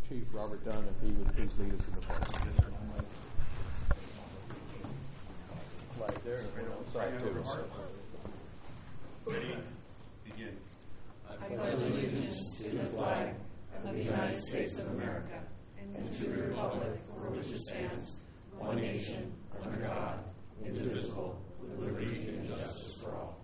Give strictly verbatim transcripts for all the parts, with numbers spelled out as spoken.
Chief Robert Dunn, if he would please lead us in the pledge. Right there, and on side two. Ready? Begin. I pledge allegiance to the flag of the United States of America and to the republic for which it stands, one nation, under God, indivisible, with liberty and justice for all.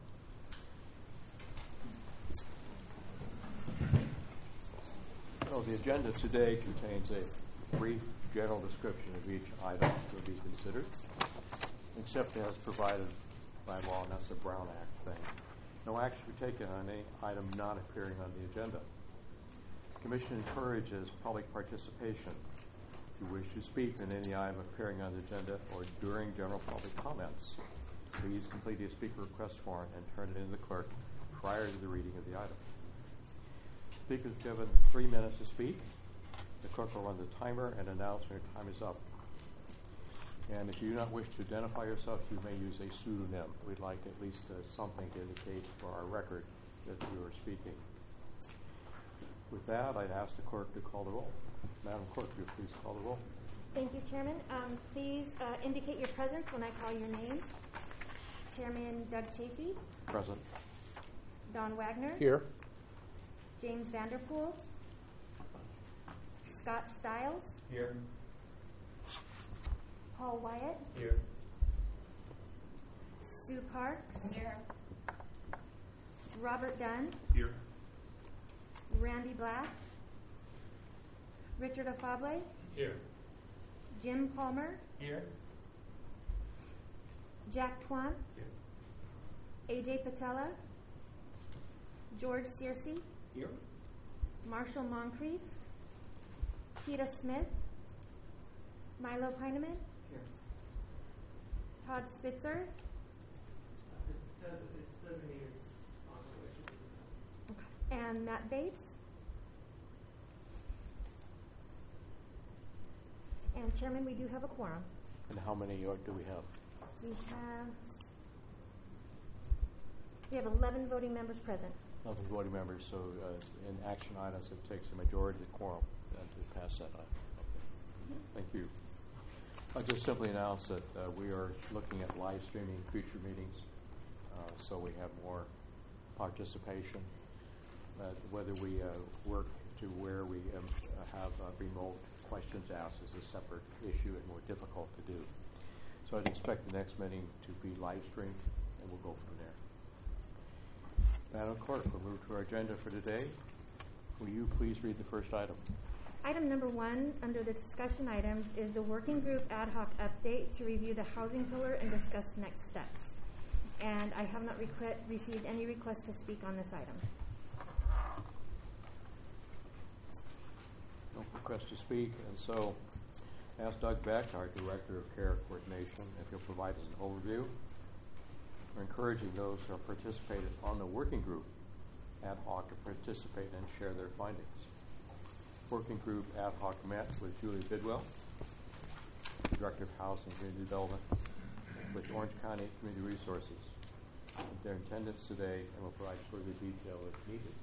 So the agenda today contains a brief general description of each item to be considered, except as provided by law, and that's a Brown Act thing. No action to be taken on any item not appearing on the agenda. The Commission encourages public participation. If you wish to speak on any item appearing on the agenda or during general public comments, please complete a speaker request form and turn it in to the clerk prior to the reading of the item. Speakers given three minutes to speak. The clerk will run the timer and announce when your time is up. And if you do not wish to identify yourself, you may use a pseudonym. We'd like at least uh, something to indicate for our record that you are speaking. With that, I'd ask the clerk to call the roll. Madam Clerk, will you please call the roll? Thank you, Chairman. Um, please uh, indicate your presence when I call your name. Chairman Doug Chafee. Present. Don Wagner. Here. James Vanderpool. Scott Stiles. Here. Paul Wyatt. Here. Sue Parks. Here. Robert Dunn. Here. Randy Black. Richard Afable. Here. Jim Palmer. Here. Jack Twan. Here. A J Patella. George Searcy. Here. Marshall Moncrief. Tita Smith. Milo Heineman. Here. Todd Spitzer. It does, it's designated on the way. And Matt Bates. And Chairman, we do have a quorum. And how many do we have? We have we have eleven voting members present. eleven voting members, so uh, in action items, it takes a majority of the quorum uh, to pass that item. Okay. Thank you. I'll just simply announce that uh, we are looking at live streaming future meetings, uh, so we have more participation. Uh, whether we uh, work to where we um, have uh, remote questions asked is a separate issue and more difficult to do. So I'd expect the next meeting to be live streamed, and we'll go from there. Madam Clerk, we'll move to our agenda for today. Will you please read the first item? Item number one under the discussion items is the working group ad hoc update to review the housing pillar and discuss next steps. And I have not requ- received any requests to speak on this item. No request to speak, and so ask Doug Beck, our Director of Care Coordination, if he'll provide us an overview. We're encouraging those who have participated on the working group ad hoc to participate and share their findings. Working group ad hoc met with Julie Bidwell, the Director of Housing and Community Development, with Orange County Community Resources. Their attendance today and will provide further detail if needed.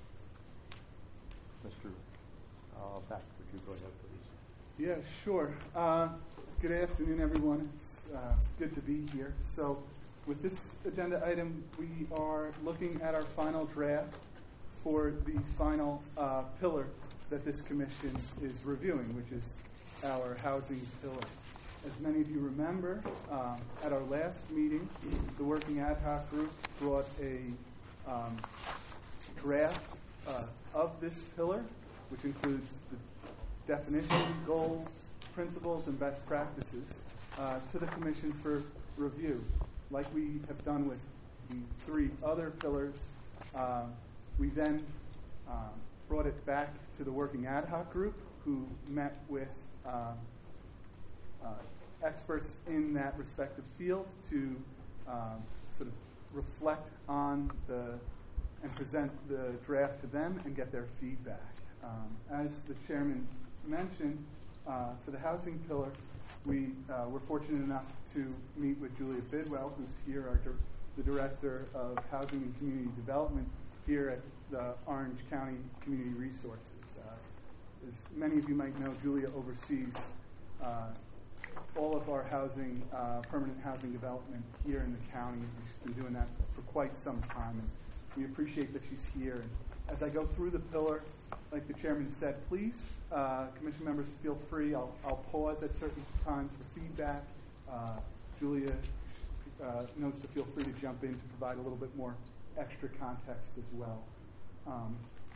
Mister Uh, Beck, would you go ahead, please? Yeah, sure. Uh, good afternoon, everyone. It's uh, good to be here. So with this agenda item, we are looking at our final draft for the final uh, pillar that this commission is reviewing, which is our housing pillar. As many of you remember, uh, at our last meeting, the working ad hoc group brought a um, draft uh, of this pillar, which includes the definition, goals, principles, and best practices uh, to the Commission for review. Like we have done with the three other pillars, uh, we then uh, brought it back to the working ad hoc group, who met with uh, uh, experts in that respective field to um, sort of reflect on the and present the draft to them and get their feedback. Um, as the chairman mentioned, uh, for the housing pillar, we uh, were fortunate enough to meet with Julia Bidwell, who's here, our dir- the Director of Housing and Community Development here at the Orange County Community Resources. Uh, as many of you might know, Julia oversees uh, all of our housing, uh, permanent housing development here in the county. She's been doing that for quite some time, and we appreciate that she's here. And as I go through the pillar, like the chairman said, please, uh, commission members, feel free. I'll, I'll pause at certain times for feedback. Uh, Julia uh, knows to feel free to jump in to provide a little bit more extra context as well. Um,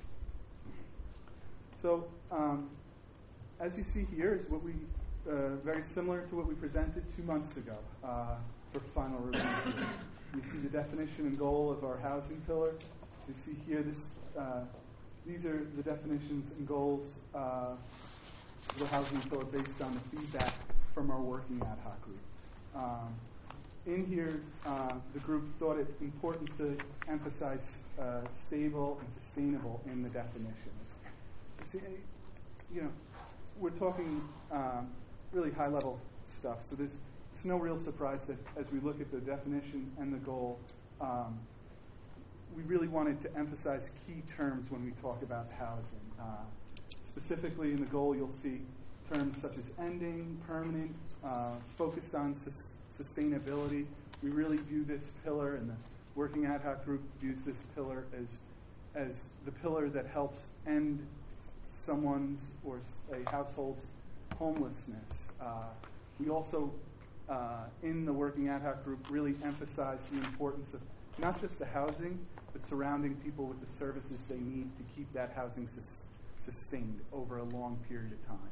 so, um, as you see here is what we, uh, very similar to what we presented two months ago uh, for final review. You see the definition and goal of our housing pillar. You see here, this, uh, these are the definitions and goals uh, of the housing pillar based on the feedback from our working ad hoc group. Um, in here, uh, the group thought it important to emphasize uh, stable and sustainable in the definitions. See, you know, we're talking um, really high-level stuff, so there's it's no real surprise that as we look at the definition and the goal, um, we really wanted to emphasize key terms when we talk about housing. Uh, specifically in the goal, you'll see terms such as ending, permanent, uh, focused on sus- sustainability. We really view this pillar, and the working ad hoc group views this pillar as as the pillar that helps end someone's or a household's homelessness. Uh, we also, uh, in the working ad hoc group, really emphasize the importance of not just the housing, but surrounding people with the services they need to keep that housing sus- sustained over a long period of time.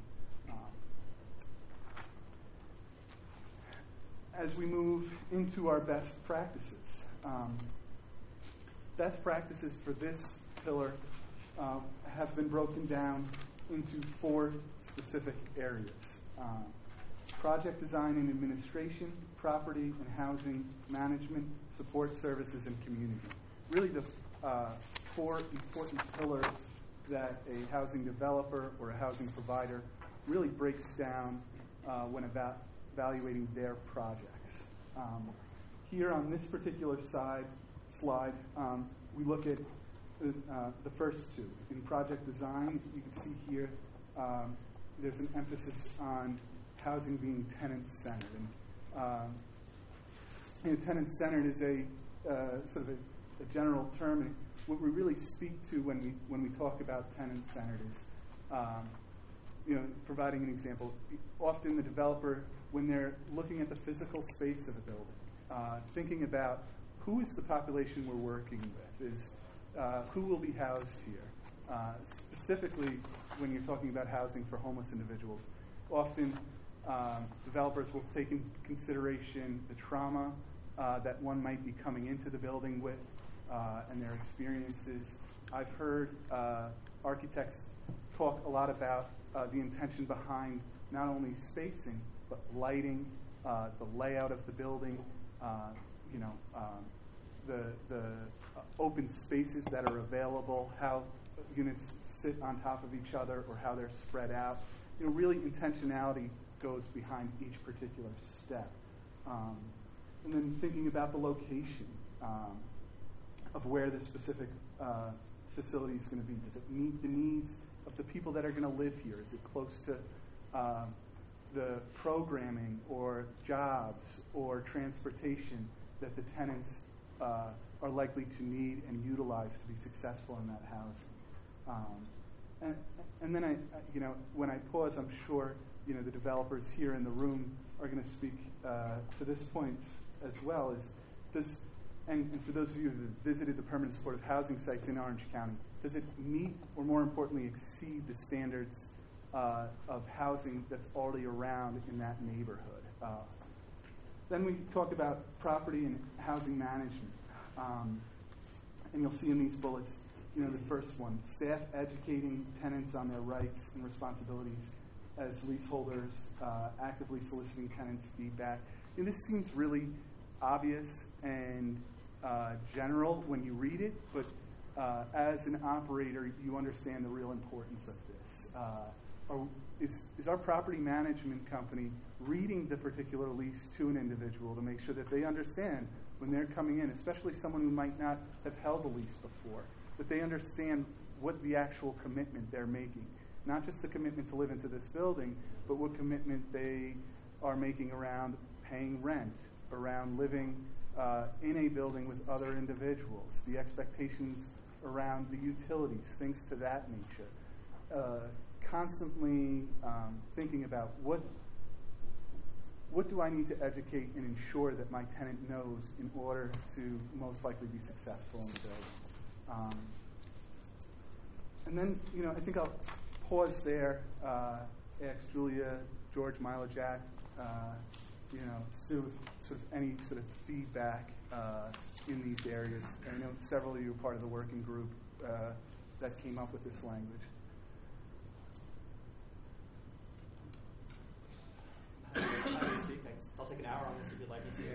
As we move into our best practices. Um, best practices for this pillar uh, have been broken down into four specific areas. Uh, project design and administration, property and housing management, support services, and community. Really the uh, four important pillars that a housing developer or a housing provider really breaks down uh, when about evaluating their projects. Um, here on this particular side slide, um, we look at the, uh, the first two. In project design, you can see here um, there's an emphasis on housing being tenant-centered. And, um, and tenant-centered is a uh, sort of a, a general term. And what we really speak to when we when we talk about tenant-centered is, um, you know, providing an example. Often the developer, when they're looking at the physical space of a building, uh, thinking about who is the population we're working with, is uh, who will be housed here. Uh, specifically, when you're talking about housing for homeless individuals, often um, developers will take into consideration the trauma uh, that one might be coming into the building with uh, and their experiences. I've heard uh, architects talk a lot about uh, the intention behind not only spacing, but lighting, uh, the layout of the building, uh, you know, um, the the uh, open spaces that are available, how units sit on top of each other or how they're spread out. You know, really intentionality goes behind each particular step. Um, and then thinking about the location um, of where the specific uh, facility is going to be. Does it meet the needs of the people that are going to live here? Is it close to uh, the programming or jobs or transportation that the tenants uh, are likely to need and utilize to be successful in that housing? Um, and, and then I, I, you know, when I pause, I'm sure you know the developers here in the room are going to speak uh, to this point as well. Is does and, and for those of you who have visited the permanent supportive housing sites in Orange County, does it meet or more importantly exceed the standards uh, of housing that's already around in that neighborhood? Uh, then we talk about property and housing management, um, and you'll see in these bullets. You know, the first one, staff educating tenants on their rights and responsibilities as leaseholders, uh, actively soliciting tenants' feedback. And this seems really obvious and uh, general when you read it, but uh, as an operator, you understand the real importance of this. Uh, are, is, is our property management company reading the particular lease to an individual to make sure that they understand when they're coming in, especially someone who might not have held a lease before, that they understand what the actual commitment they're making? not just the commitment to live into this building, but what commitment they are making around paying rent, around living uh, in a building with other individuals, the expectations around the utilities, things to that nature. Uh, constantly um, thinking about what what do I need to educate and ensure that my tenant knows in order to most likely be successful in the building. Um, and then, you know, I think I'll pause there, uh, ask Julia, George, Milo, Jack, uh, you know, Sue, sort of any sort of feedback uh, in these areas. I know several of you are part of the working group uh, that came up with this language. I'm happy to speak. I'll take an hour on this if you'd like me to.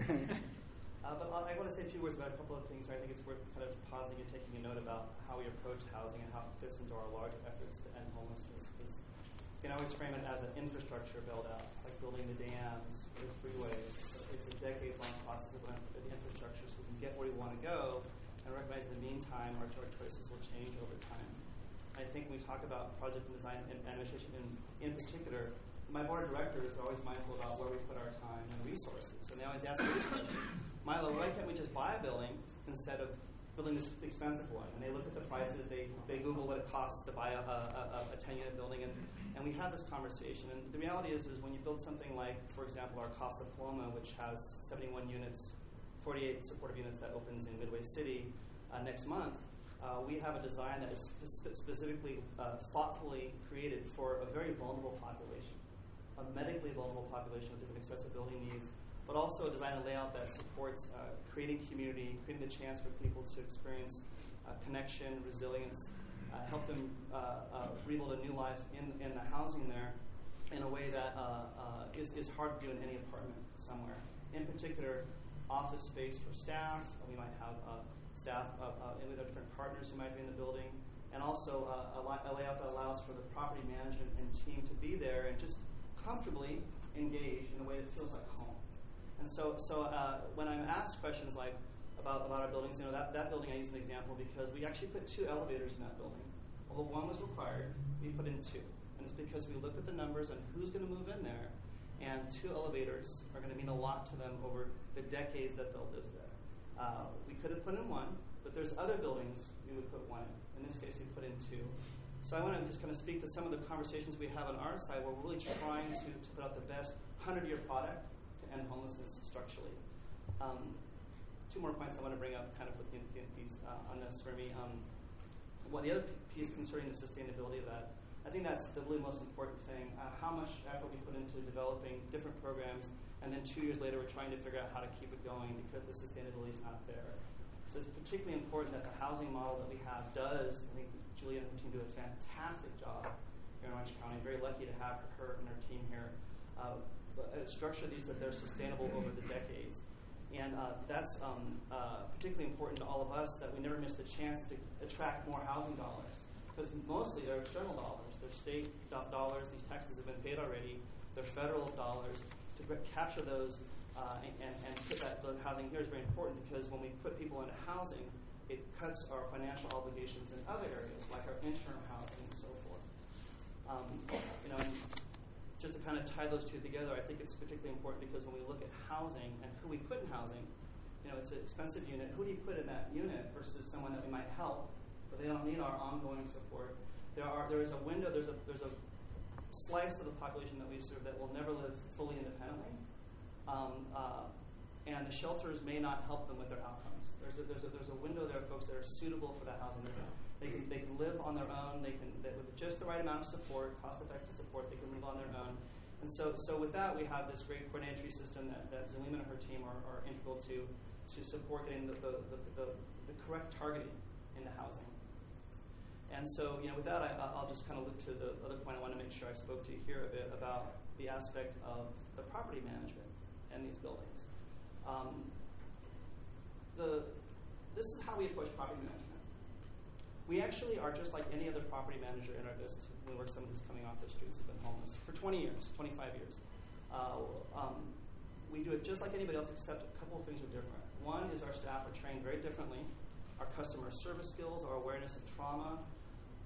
uh, but I want to say a few words about a couple of things. I think it's worth kind of pausing and taking a note about how we approach housing and how it fits into our larger efforts to end homelessness. Because you can always frame it as an infrastructure build-out, like building the dams or the freeways. It's a decade-long process of the infrastructure so we can get where we want to go and recognize in the meantime our, our choices will change over time. I think when we talk about project and design and administration in, in particular, my board of directors are always mindful about where we put our time and resources. And they always ask me this question, Milo, why can't we just buy a building instead of building this expensive one? And they look at the prices, they, they Google what it costs to buy a, a, a ten-unit building, and, and we have this conversation. And the reality is, is when you build something like, for example, our Casa Paloma, which has seventy-one units, forty-eight supportive units that opens in Midway City uh, next month, uh, we have a design that is spe- specifically, uh, thoughtfully created for a very vulnerable population. A medically vulnerable population with different accessibility needs, but also a design and layout that supports uh, creating community, creating the chance for people to experience uh, connection, resilience, uh, help them uh, uh, rebuild a new life in, in the housing there in a way that uh, uh, is, is hard to do in any apartment somewhere. In particular, office space for staff. We might have uh, staff uh, uh, with our different partners who might be in the building, and also uh, a, li- a layout that allows for the property management and team to be there and just comfortably engage in a way that feels like home. And so, so uh, when I'm asked questions like about, about our buildings, you know, that, that building I use an example because we actually put two elevators in that building. Although one was required, we put in two. And it's because we look at the numbers and who's going to move in there, and two elevators are going to mean a lot to them over the decades that they'll live there. Uh, we could have put in one, but there's other buildings we would put one in. In this case, we put in two. So I want to just kind of speak to some of the conversations we have on our side where we're really trying to, to put out the best hundred-year product to end homelessness structurally. Um, two more points I want to bring up kind of in, in these, uh, on this for me. Um, well, the other piece concerning the sustainability of that, I think that's the really most important thing. Uh, how much effort we put into developing different programs, and then two years later we're trying to figure out how to keep it going because the sustainability is not there. So it's particularly important that the housing model that we have does, I think Julia and her team do a fantastic job here in Orange County. I'm very lucky to have her and her team here. Uh, structure these that they're sustainable over the decades. And uh, that's um, uh, particularly important to all of us that we never miss the chance to attract more housing dollars. Because mostly they're external dollars. They're state do- dollars. These taxes have been paid already. They're federal dollars. To g- capture those uh, and, and, and put that the housing here is very important because when we put people into housing, it cuts our financial obligations in other areas, like our interim housing and so forth. Um, you know, and just to kind of tie those two together, I think it's particularly important because when we look at housing and who we put in housing, you know, it's an expensive unit. Who do you put in that unit versus someone that we might help, but they don't need our ongoing support? There are there is a window, there's a there's a slice of the population that we serve that will never live fully independently, um, uh, and the shelters may not help them with their outcomes. There's a, there's a, there's a window there of folks that are suitable for that housing. They can they can live on their own. They can they, with just the right amount of support, cost-effective support, they can live on their own. And so so with that, we have this great coordinatory system that, that Zulema and her team are, are integral to to support getting the the, the, the the correct targeting into housing. And so, you know, with that, I, I'll just kind of look to the other point I want to make sure I spoke to here a bit about the aspect of the property management in these buildings. Um, the this is how we approach property management. We actually are just like any other property manager in our business. We work someone who's coming off the streets who's been homeless for twenty years, twenty-five years. Uh, um, we do it just like anybody else, except a couple of things are different. One is our staff are trained very differently. Our customer service skills, our awareness of trauma,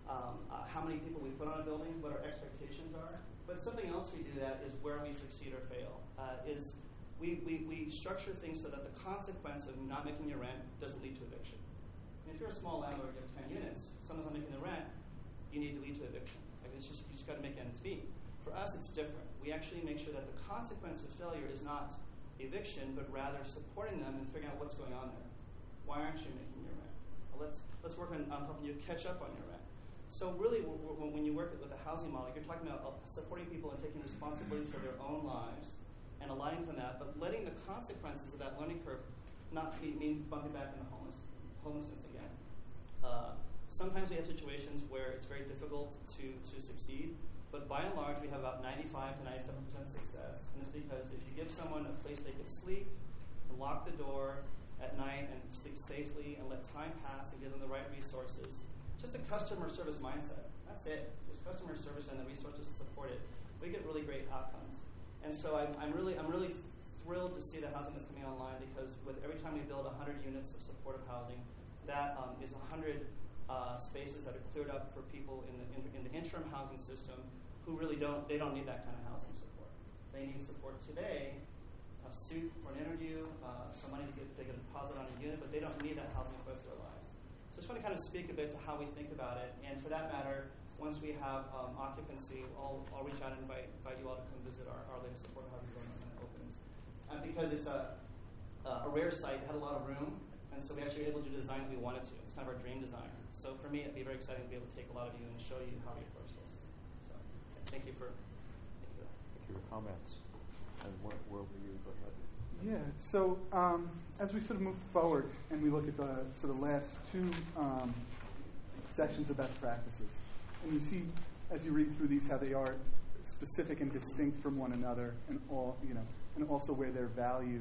um, uh, how many people we put on a building, what our expectations are. But something else we do that is where we succeed or fail, uh, is we, we, we structure things so that the consequence of not making your rent doesn't lead to eviction. And if you're a small landlord, you have ten units, someone's not making the rent, you need to lead to eviction. Like it's just, you just got to make ends meet. For us, it's different. We actually make sure that the consequence of failure is not eviction, but rather supporting them and figuring out what's going on there. Why aren't you making your rent? Well, let's let's work on um, helping you catch up on your rent. So really, w- w- when you work with a housing model, you're talking about uh, supporting people and taking responsibility for their own lives and aligning from that, but letting the consequences of that learning curve not be, mean bumping back into homeless, homelessness again. Uh, sometimes we have situations where it's very difficult to, to succeed, but by and large, we have about ninety-five to ninety-seven percent success, and it's because if you give someone a place they can sleep, lock the door at night and sleep safely and let time pass and give them the right resources, just a customer service mindset. That's it. Just customer service and the resources to support it. We get really great outcomes. And so I'm, I'm really I'm really thrilled to see the housing that's coming online, because with every time we build one hundred units of supportive housing, that um, is one hundred uh, spaces that are cleared up for people in the in, in the interim housing system who really don't they don't need that kind of housing support. They need support today, a suit for an interview, uh, some money to get they get a deposit on a unit, but they don't need that housing for the rest of their lives. So I just want to kind of speak a bit to how we think about it, and for that matter, once we have um, occupancy, I'll, I'll reach out and invite, invite you all to come visit our, our latest support housing building when it opens. And because it's a, uh, a rare site, it had a lot of room, and so we actually were able to design what we wanted to. It's kind of our dream design. So for me, it'd be very exciting to be able to take a lot of you and show you how we approach this. So thank you for, thank you for that. Thank you for your comments. And where, where were you? Go ahead. Yeah, so um, as we sort of move forward and we look at the sort of last two um, sections of best practices, and you see as you read through these how they are specific and distinct from one another, and all you know, and also where their value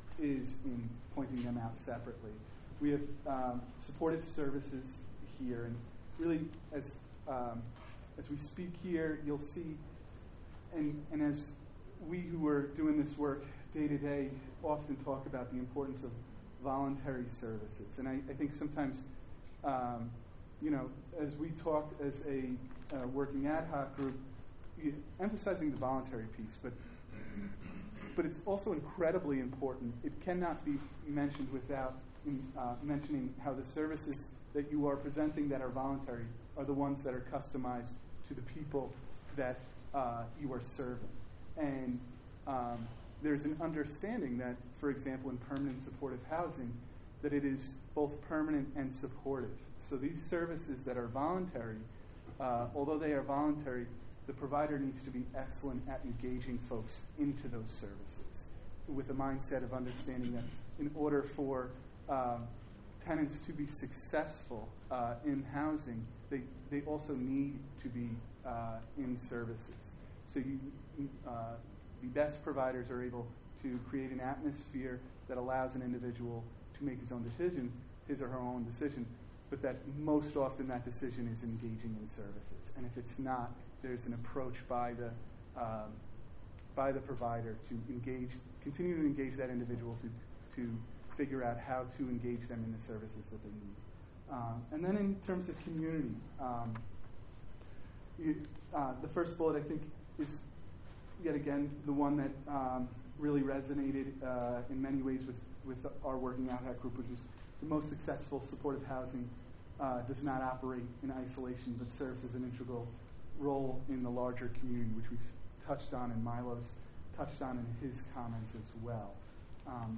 is in pointing them out separately. We have um, supportive services here, and really as um, as we speak here, you'll see, and and as we who are doing this work day to day often talk about the importance of voluntary services, and I, I think sometimes, um, you know, as we talk as a uh, working ad hoc group, you, emphasizing the voluntary piece, but but it's also incredibly important. It cannot be mentioned without in, uh, mentioning how the services that you are presenting that are voluntary are the ones that are customized to the people that uh, you are serving. And um, there's an understanding that, for example, in permanent supportive housing, that it is both permanent and supportive. So these services that are voluntary, uh, although they are voluntary, the provider needs to be excellent at engaging folks into those services with a mindset of understanding that in order for um, tenants to be successful uh, in housing, they, they also need to be uh, in services. So you, uh, the best providers are able to create an atmosphere that allows an individual to make his own decision, his or her own decision, but that most often that decision is engaging in services. And if it's not, there's an approach by the um, by the provider to engage, continue to engage that individual to to figure out how to engage them in the services that they need. Um, and then in terms of community, um, you, uh, the first bullet I think is yet again the one that um, really resonated uh, in many ways with, with our working ad hoc group, which is the most successful supportive housing uh, does not operate in isolation but serves as an integral role in the larger community, which we've touched on and Milo's touched on in his comments as well. Um,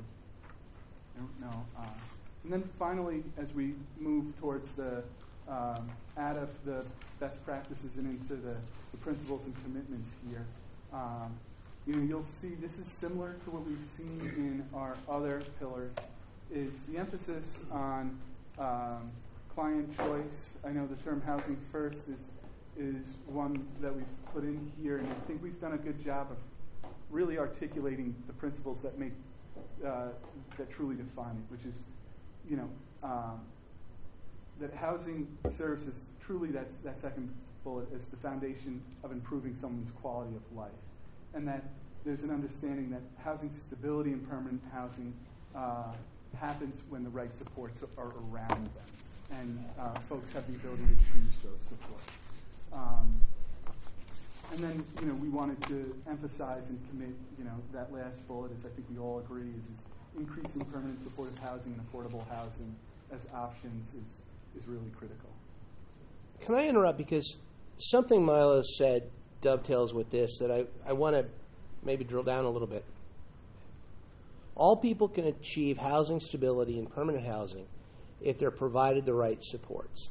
I don't know. Uh, and then finally, as we move towards the um, out of the best practices and into the, the principles and commitments here, um, you know, you'll see this is similar to what we've seen in our other pillars, is the emphasis on um, client choice. I know the term housing first is is one that we've put in here, and I think we've done a good job of really articulating the principles that make uh, that truly define it, which is, you know, um, that housing serves as truly that, that second bullet as the foundation of improving someone's quality of life, and that there's an understanding that housing stability and permanent housing uh, happens when the right supports are around them. and uh, folks have the ability to choose those supports. Um, and then, you know, we wanted to emphasize and commit, you know, that last bullet, as I think we all agree, is, is increasing permanent supportive housing and affordable housing as options is, is really critical. Can I interrupt? Because something Milo said dovetails with this that I, I want to maybe drill down a little bit. All people can achieve housing stability and permanent housing if they're provided the right supports.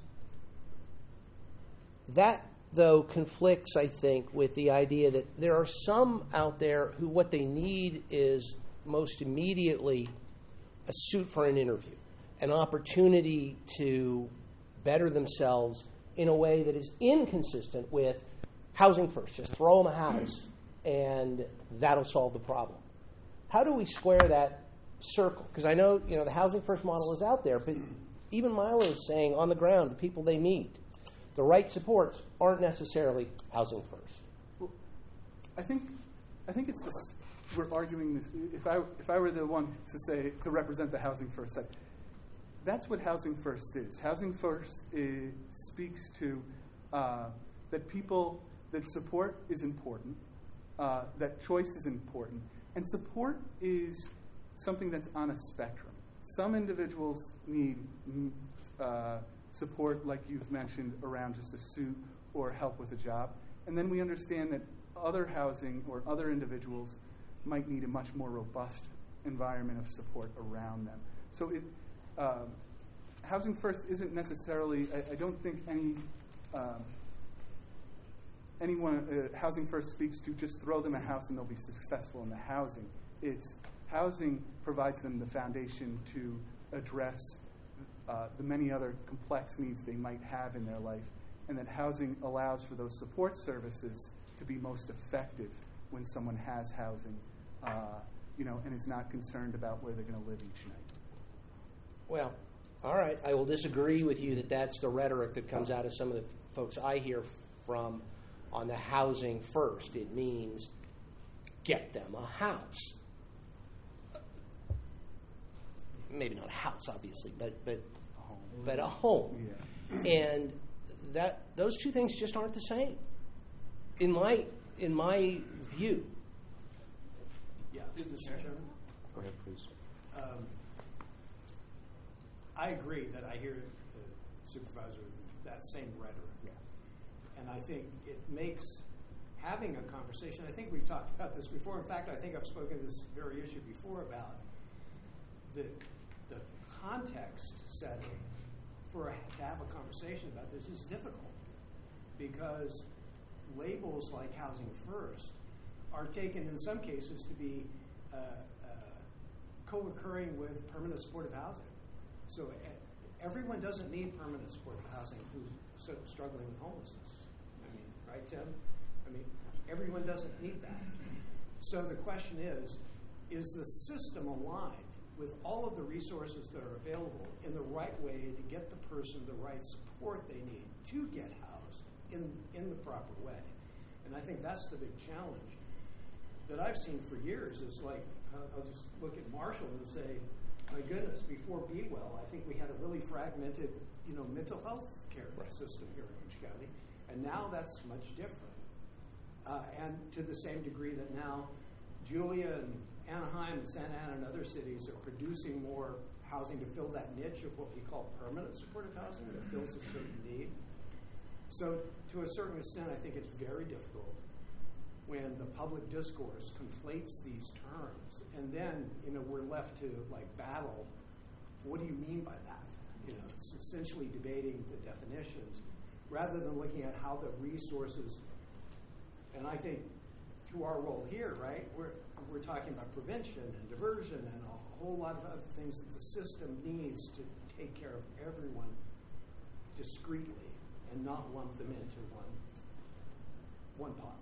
That, though, conflicts, I think, with the idea that there are some out there who what they need is most immediately a suit for an interview, an opportunity to better themselves in a way that is inconsistent with housing first. Just throw them a house, and that'll solve the problem. How do we square that circle? Because I know, you know, the housing first model is out there, but even Milo is saying on the ground, the people they need, the right supports aren't necessarily housing first. Well, I think, I think it's this. We're arguing this. If I if I were the one to say to represent the housing first side, that's what housing first is. Housing first is, speaks to uh, that people that support is important, uh, that choice is important, and support is something that's on a spectrum. Some individuals need uh, support, like you've mentioned, around just a suit or help with a job, and then we understand that other housing or other individuals might need a much more robust environment of support around them. So it, uh, housing first isn't necessarily, I, I don't think any um, anyone, uh, housing first speaks to just throw them a house and they'll be successful in the housing. It's housing provides them the foundation to address uh, the many other complex needs they might have in their life, and that housing allows for those support services to be most effective when someone has housing, uh, you know, and is not concerned about where they're going to live each night. Well, all right. I will disagree with you that that's the rhetoric that comes out of some of the folks I hear from on the housing first. It means get them a house. Maybe not a house, obviously, but but A home. but a home. Yeah. And that those two things just aren't the same. In my in my view. Yeah, Mister Chairman. Go ahead, please. Um, I agree that I hear the supervisor with that same rhetoric. Yes. And I think it makes having a conversation, I think we've talked about this before. In fact, I think I've spoken this very issue before about the the context setting for a, to have a conversation about this is difficult because labels like housing first are taken in some cases to be uh, uh, co-occurring with permanent supportive housing. So uh, everyone doesn't need permanent supportive housing who's so struggling with homelessness. I mean, right, Tim? I mean, everyone doesn't need that. So the question is, is the system aligned with all of the resources that are available in the right way to get the person the right support they need to get housed in, in the proper way? And I think that's the big challenge that I've seen for years is like, uh, I'll just look at Marshall and say, my goodness, before Be Well, I think we had a really fragmented, you know, mental health care right. system here in Orange County, and now that's much different. Uh, and to the same degree that now Julia and Anaheim and Santa Ana and other cities are producing more housing to fill that niche of what we call permanent supportive housing that fills a certain need. So to a certain extent, I think it's very difficult when the public discourse conflates these terms, and then you know we're left to like battle. What do you mean by that? You know, it's essentially debating the definitions rather than looking at how the resources. And I think to our role here, right, we're we're talking about prevention and diversion and a whole lot of other things that the system needs to take care of everyone discreetly and not lump them into one one pot.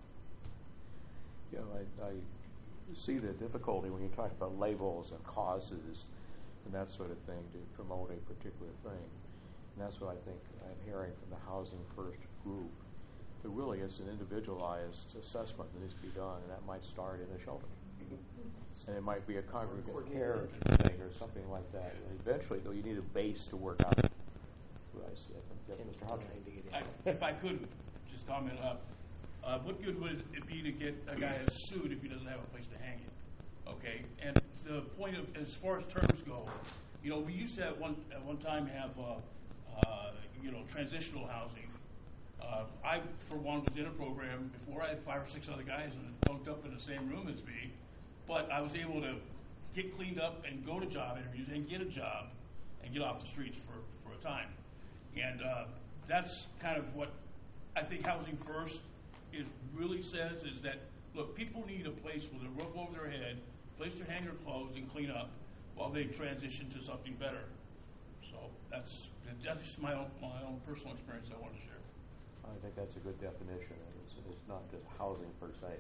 You know, I, I see the difficulty when you talk about labels and causes and that sort of thing to promote a particular thing. And that's what I think I'm hearing from the Housing First group. There really is an individualized assessment that needs to be done, and that might start in a shelter. And it might be a congregate care thing or something like that. And eventually, though, you need a base to work out I see. I think that's Mister Hodgson. I, if I could just comment up, uh, what good would it be to get a guy a suit if he doesn't have a place to hang it? Okay, and the point of as far as terms go, you know, we used to at one at one time have uh, uh, you know transitional housing. Uh, I, for one, was in a program before. I had five or six other guys and bunked up in the same room as me, but I was able to get cleaned up and go to job interviews and get a job and get off the streets for, for a time. And uh, that's kind of what I think Housing First is really says is that, look, people need a place with a roof over their head, a place to hang their clothes and clean up while they transition to something better. So that's, that's just my own, my own personal experience I wanted to share. I think that's a good definition. It's, it's not just housing per se.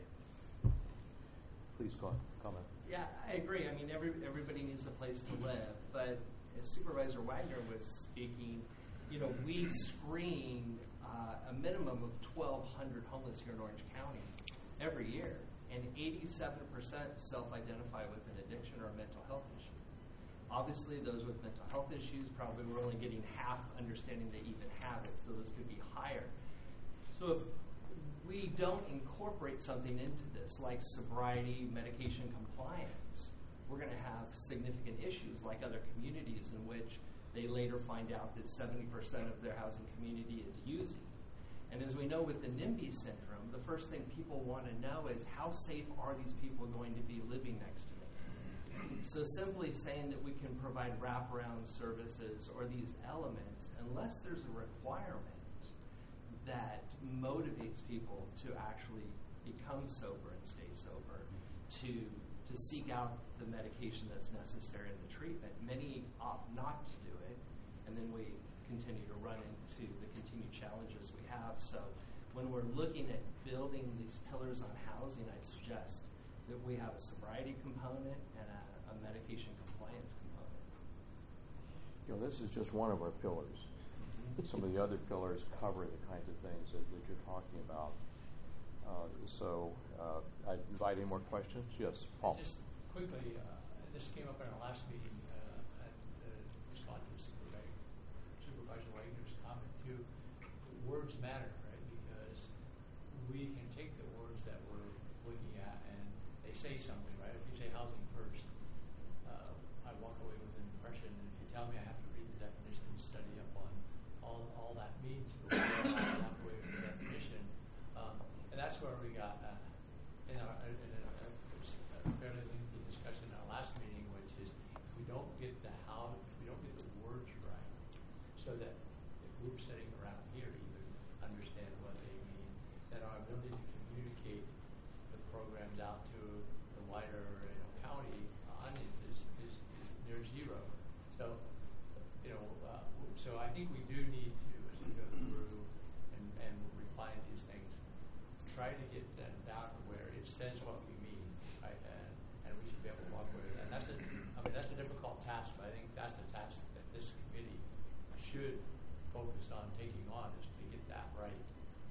Please go on, comment. Yeah, I agree. I mean, every, everybody needs a place to live. But as Supervisor Wagner was speaking, you know, we screen uh, a minimum of twelve hundred homeless here in Orange County every year. And eighty-seven percent self-identify with an addiction or a mental health issue. Obviously, those with mental health issues, probably we're only getting half understanding they even have it, so those could be higher. So if we don't incorporate something into this, like sobriety, medication compliance, we're going to have significant issues like other communities in which they later find out that seventy percent of their housing community is using. And as we know with the NIMBY syndrome, the first thing people want to know is how safe are these people going to be living next to me? So simply saying that we can provide wraparound services or these elements, unless there's a requirement that motivates people to actually become sober and stay sober, to to seek out the medication that's necessary in the treatment. Many opt not to do it, and then we continue to run into the continued challenges we have. So when we're looking at building these pillars on housing, I'd suggest that we have a sobriety component and a, a medication compliance component. You know, this is just one of our pillars. Some of the other pillars cover the kinds of things that, that you're talking about. Uh, so uh, I invite any more questions. Yes, Paul. Just quickly, uh, this came up in our last meeting uh, at uh, respond to Supervisor, Supervisor Wagner's comment too. Words matter, right? Because we can take the words that we're looking at and they say something, right? If you say housing first, uh, I walk away with an impression. And if you tell me I have to read the definition and study up on all all that means, I walk away with the definition. Um, and that's where we got uh, in, our, in a, a fairly lengthy discussion in our last meeting, which is if we don't get the how, if we don't get the words right, so that if groups sitting around here even understand what they mean, then our ability to communicate the programs out to the wider you know, county audience is, is, is near zero. So, you know, uh, so I think we do need to, as we go through and, and refine these things, try to get that down to where it says what we mean, right? And, and we should be able to walk away with that. And that's a, I mean, that's a difficult task, but I think that's the task that this committee should focus on taking on, is to get that right.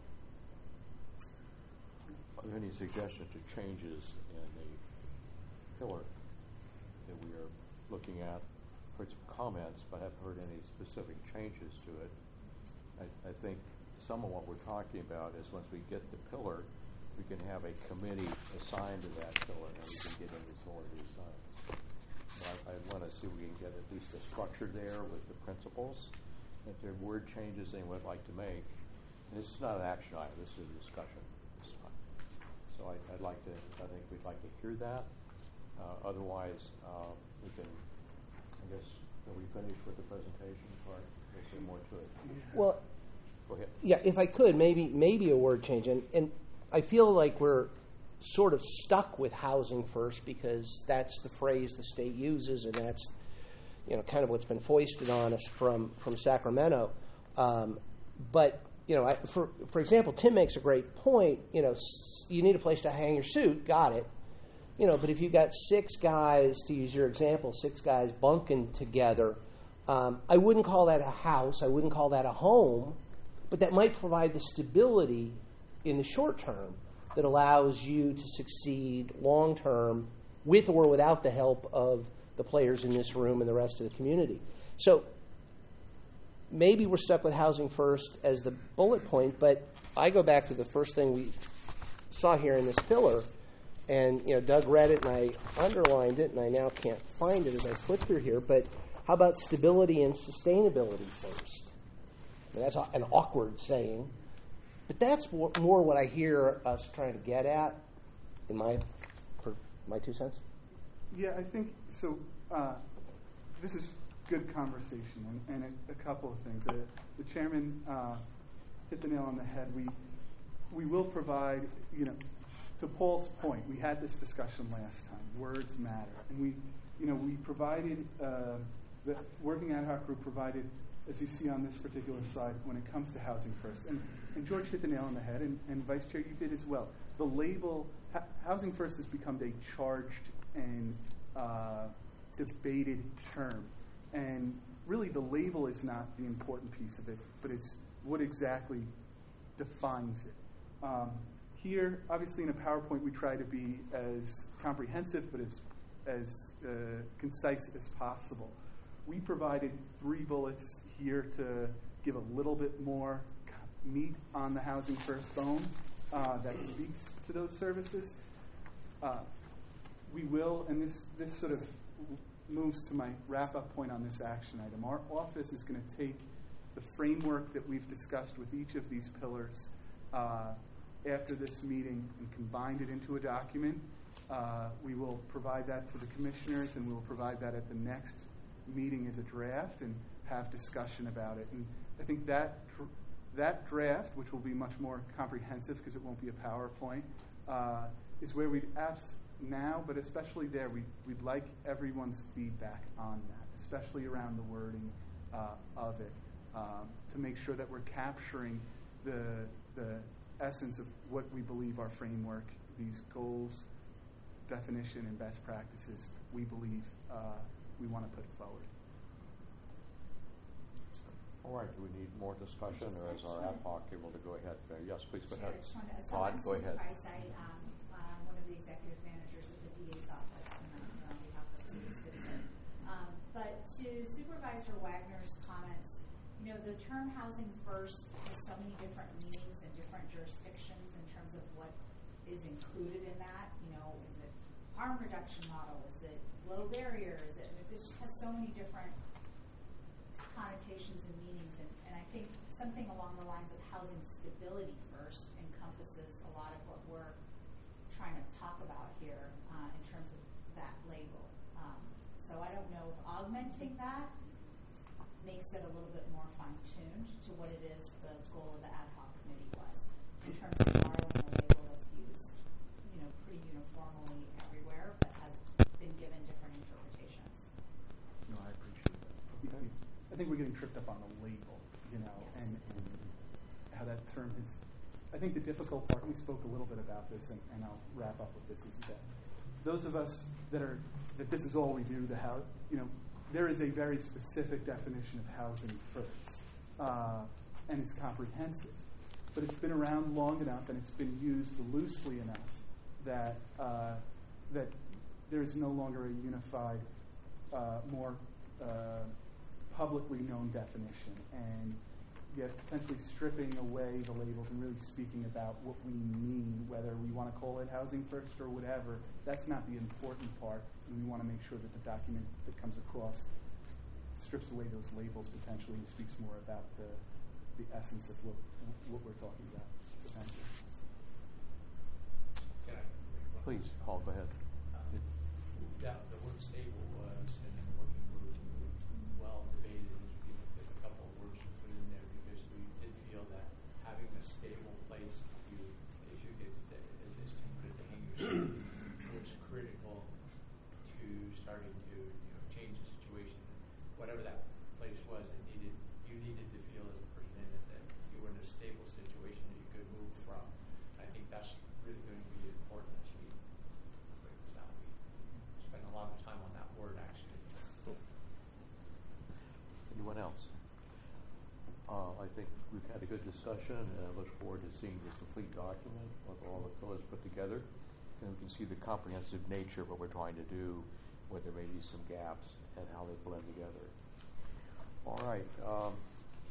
Are there any suggestions to changes in the pillar that we are looking at? Heard some comments, but haven't heard any specific changes to it. I, I think some of what we're talking about is once we get the pillar, we can have a committee assigned to that pillar, and we can get into some of these things. I, I want to see if we can get at least a structure there with the principles. If there are word changes they would like to make, and this is not an action item, this is a discussion this time. So I, I'd like to, I think we'd like to hear that. Uh, otherwise, uh, we can, I guess, are we finished with the presentation part? Is there more to it? Well, go ahead. Yeah, if I could, maybe maybe a word change. And, and I feel like we're sort of stuck with housing first because that's the phrase the state uses, and that's you know kind of what's been foisted on us from from Sacramento. Um, but you know, I, for for example, Tim makes a great point. You know, s- you need a place to hang your suit. Got it. You know, but if you've got six guys, to use your example, six guys bunking together, um, I wouldn't call that a house. I wouldn't call that a home. But that might provide the stability in the short term that allows you to succeed long term with or without the help of the players in this room and the rest of the community. So maybe we're stuck with housing first as the bullet point, but I go back to the first thing we saw here in this pillar, and you know, Doug read it and I underlined it, and I now can't find it as I flip through here, but how about stability and sustainability first? I mean, that's an awkward saying, but that's more, more what I hear us trying to get at in my, for my two cents. Yeah, I think so. Uh, this is good conversation, and, and a, a couple of things. Uh, the chairman uh, hit the nail on the head. We we will provide, you know, to Paul's point, we had this discussion last time. Words matter, and we, you know, we provided uh, the working ad hoc group provided, as you see on this particular slide, when it comes to housing first, and and George hit the nail on the head, and, and Vice Chair, you did as well. The label ha- housing first has become a charged and uh, debated term. And really the label is not the important piece of it, but it's what exactly defines it. Um, here, obviously in a PowerPoint, we try to be as comprehensive but as, as uh, concise as possible. We provided three bullets here to give a little bit more meat on the housing first bone uh, that speaks to those services. Uh, we will, and this, this sort of moves to my wrap-up point on this action item. Our office is going to take the framework that we've discussed with each of these pillars uh, after this meeting and combine it into a document. Uh, we will provide that to the commissioners, and we will provide that at the next meeting as a draft and have discussion about it. And I think that dr- that draft, which will be much more comprehensive because it won't be a PowerPoint, uh, is where we'd abs- now, but especially there, we, we'd like everyone's feedback on that, especially around the wording uh, of it, um, to make sure that we're capturing the the essence of what we believe our framework, these goals, definition, and best practices we believe uh, we want to put forward. All right, do we need more discussion, or is our ad hoc able to go ahead? Uh, yes, please go Sure, ahead. I just wanted to, so Todd, I'm go Susan ahead. Price. I, um, I'm one of the executive managers at the D A's office, and I'm here on behalf of the Police Concern. Um, but to Supervisor Wagner's comments, you know, the term housing first has so many different meanings in different jurisdictions in terms of what is included in that. You know, is it harm reduction model? Is it low barrier? Is it, this just has so many different connotations and meanings, and, and I think something along the lines of housing stability first encompasses a lot of what we're trying to talk about here uh, in terms of that label. Um, so I don't know if augmenting that makes it a little bit more fine-tuned to what it is the goal of the ad hoc committee was in terms of borrowing a label that's used, you know, pretty uniformly everywhere, but has been given different interpretations. No, I appreciate that. Okay. I think we're getting tripped up on the label, you know, yes. and, and how that term is. I think the difficult part, we spoke a little bit about this, and, and I'll wrap up with this, is that those of us that are, that this is all we do, the how, you know, there is a very specific definition of housing first, uh, and it's comprehensive. But it's been around long enough, and it's been used loosely enough that uh, that there is no longer a unified, uh, more uh, publicly known definition, and yet potentially stripping away the labels and really speaking about what we mean, whether we want to call it housing first or whatever. That's not the important part, and we want to make sure that the document that comes across strips away those labels potentially and speaks more about the the essence of what what we're talking about. So thank you. Can I make one Please, comment? Paul, go ahead. Um, that the word stable was in the working group well debated as we looked at a couple of words to put in there, because we did feel that having a stable place, you, as you get, as Tim put it, to hang your shoe was critical to starting to, you know, change the situation. Whatever that place was, it needed, you needed to feel as the person in it that you were in a stable situation that you could move from. I think that's really going to be important as we break this out. We spend a lot of time on that word, actually. Anyone else? Uh, I think we've had a good discussion, and I look forward to seeing this complete document with all the pillars put together. And we can see the comprehensive nature of what we're trying to do, where there may be some gaps and how they blend together. All right. Um,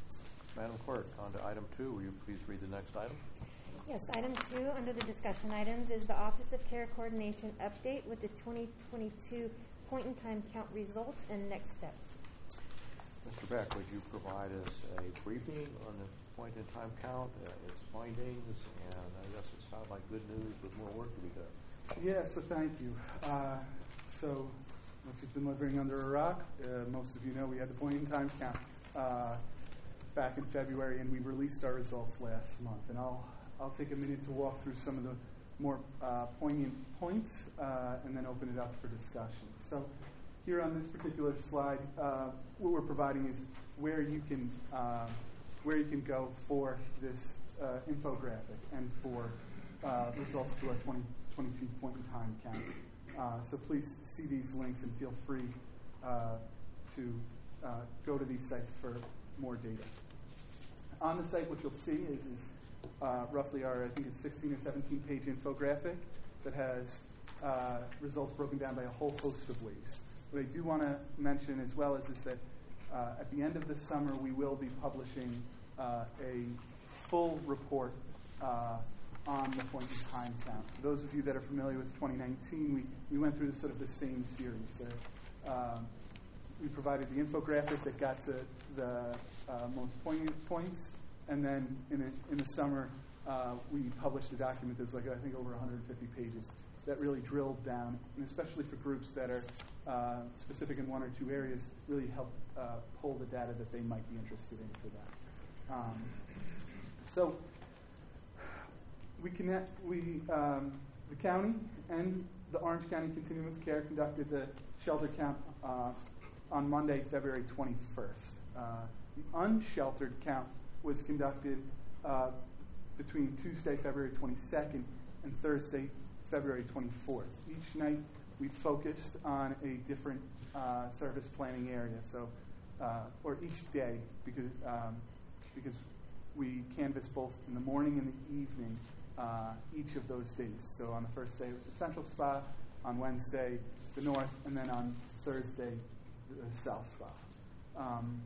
Madam Clerk, on to item two. Will you please read the next item? Yes, item two under the discussion items is the Office of Care Coordination update with the twenty twenty-two point-in-time count results and next steps. Mister Beck, would you provide us a briefing on the point-in-time count, uh, its findings, and I guess it sounds like good news with more work to be done. Yeah, so thank you. Uh, so, unless you've been living under a rock, uh, most of you know we had the point-in-time count uh, back in February, and we released our results last month. And I'll I'll take a minute to walk through some of the more uh, poignant points, uh, and then open it up for discussion. So, here on this particular slide, uh, what we're providing is where you can uh, where you can go for this uh, infographic and for uh, results to our twenty twenty-two point-in-time count. Uh, so please see these links and feel free uh, to uh, go to these sites for more data. On the site, what you'll see is, is uh, roughly our, I think it's sixteen or seventeen page infographic that has uh, results broken down by a whole host of ways. What I do want to mention as well is, is that uh, at the end of the summer, we will be publishing uh, a full report uh, on the point-in-time count. For those of you that are familiar with twenty nineteen, we, we went through the, sort of the same series. There, um, we provided the infographic that got to the uh, most poignant points, and then in, a, in the summer, uh, we published a document that's like, I think, over one hundred fifty pages that really drilled down, and especially for groups that are uh, specific in one or two areas, really help uh, pull the data that they might be interested in for that. Um, so we connect, we, um, the county and the Orange County Continuum of Care conducted the shelter count uh, on Monday, February twenty-first. Uh, the unsheltered count was conducted uh, between Tuesday, February twenty-second, and Thursday, February twenty-fourth. Each night we focused on a different uh, service planning area, so uh, or each day, because um, because we canvassed both in the morning and the evening uh, each of those days. So on the first day it was the Central Spa, on Wednesday the North, and then on Thursday the South Spa. Um,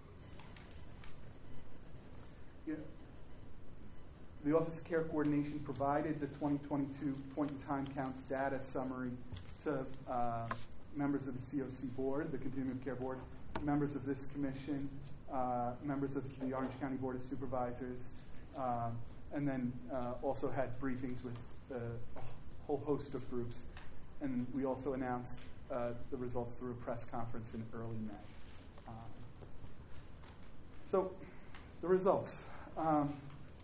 yeah. The Office of Care Coordination provided the twenty twenty-two point-in-time count data summary to uh, members of the C O C board, the Continuum of Care board, members of this commission, uh, members of the Orange County Board of Supervisors, uh, and then uh, also had briefings with uh, a whole host of groups. And we also announced uh, the results through a press conference in early May. Um, so, the results. Um,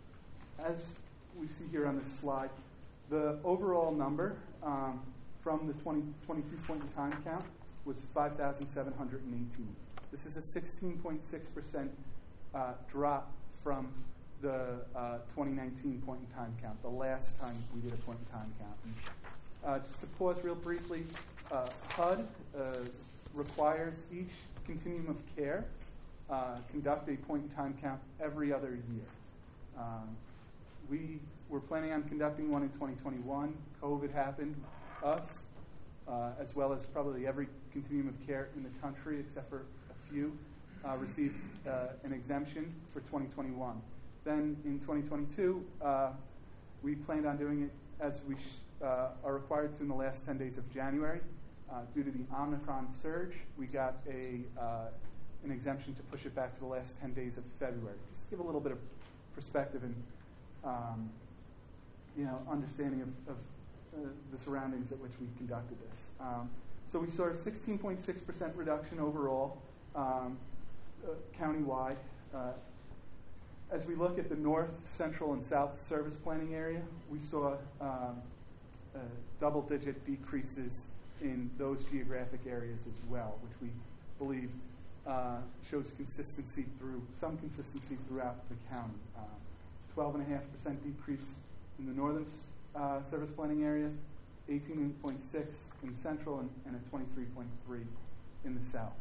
As we see here on this slide, the overall number um, from the twenty twenty-two point-in-time count was five thousand seven hundred eighteen. This is a sixteen point six percent uh, drop from the uh, twenty nineteen point-in-time count, the last time we did a point-in-time count. And, uh, just to pause real briefly, uh, H U D uh, requires each continuum of care uh, conduct a point-in-time count every other year. Um, We were planning on conducting one in twenty twenty-one. COVID happened. Us, uh, as well as probably every continuum of care in the country, except for a few, uh, received uh, an exemption for twenty twenty-one. Then in twenty twenty-two, uh, we planned on doing it as we sh- uh, are required to in the last ten days of January. Uh, due to the Omicron surge, we got a uh, an exemption to push it back to the last ten days of February. Just to give a little bit of perspective and Um, you know, understanding of, of uh, the surroundings at which we conducted this. Um, so we saw a sixteen point six percent reduction overall, um, uh, countywide. Uh, as we look at the north, central, and south service planning area, we saw um, uh, double-digit decreases in those geographic areas as well, which we believe uh, shows consistency through some consistency throughout the county. Um, twelve point five percent decrease in the northern uh, service planning area, eighteen point six in central, and, and a twenty-three point three in the south.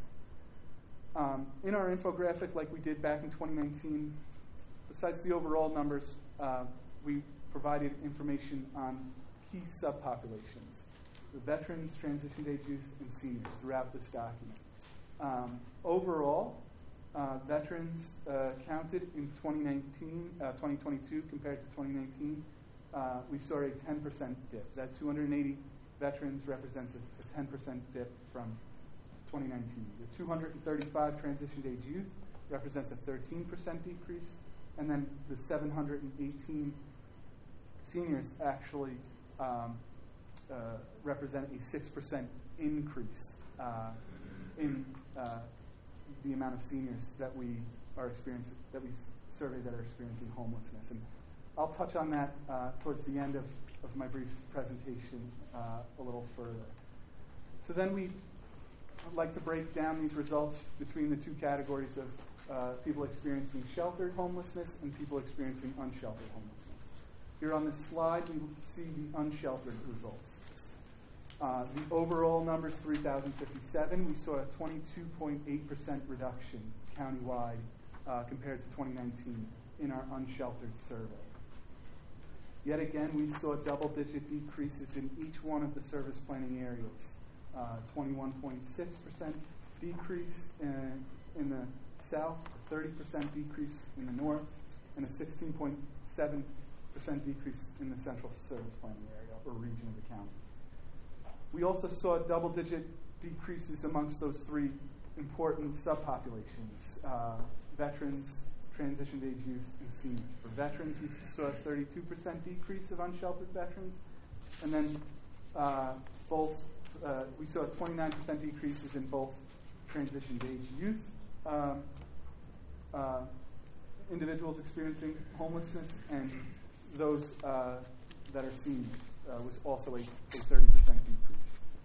Um, in our infographic, like we did back in twenty nineteen, besides the overall numbers, uh, we provided information on key subpopulations, the veterans, transition-age youth, and seniors throughout this document. Um, overall, uh, veterans uh, counted in twenty nineteen, uh, twenty twenty-two compared to twenty nineteen, uh, we saw a ten percent dip. That two hundred eighty veterans represents a, a ten percent dip from twenty nineteen. The two hundred thirty-five transitioned age youth represents a thirteen percent decrease, and then the seven hundred eighteen seniors actually um, uh, represent a six percent increase uh, in uh, the amount of seniors that we are experiencing, that we survey that are experiencing homelessness. And I'll touch on that uh, towards the end of, of my brief presentation uh, a little further. So then we like to break down these results between the two categories of uh, people experiencing sheltered homelessness and people experiencing unsheltered homelessness. Here on this slide, we see the unsheltered results. Uh, the overall number is three thousand fifty-seven. We saw a twenty-two point eight percent reduction countywide uh, compared to twenty nineteen in our unsheltered survey. Yet again, we saw double-digit decreases in each one of the service planning areas. Uh, twenty-one point six percent decrease in, in the south, a thirty percent decrease in the north, and a sixteen point seven percent decrease in the central service planning area or region of the county. We also saw double-digit decreases amongst those three important subpopulations, uh, veterans, transitioned age youth, and seniors. For veterans, we saw a thirty-two percent decrease of unsheltered veterans, and then uh, both uh, we saw twenty-nine percent decreases in both transitioned age youth um, uh, individuals experiencing homelessness and those uh, that are seniors. Uh, was also a, a thirty percent decrease.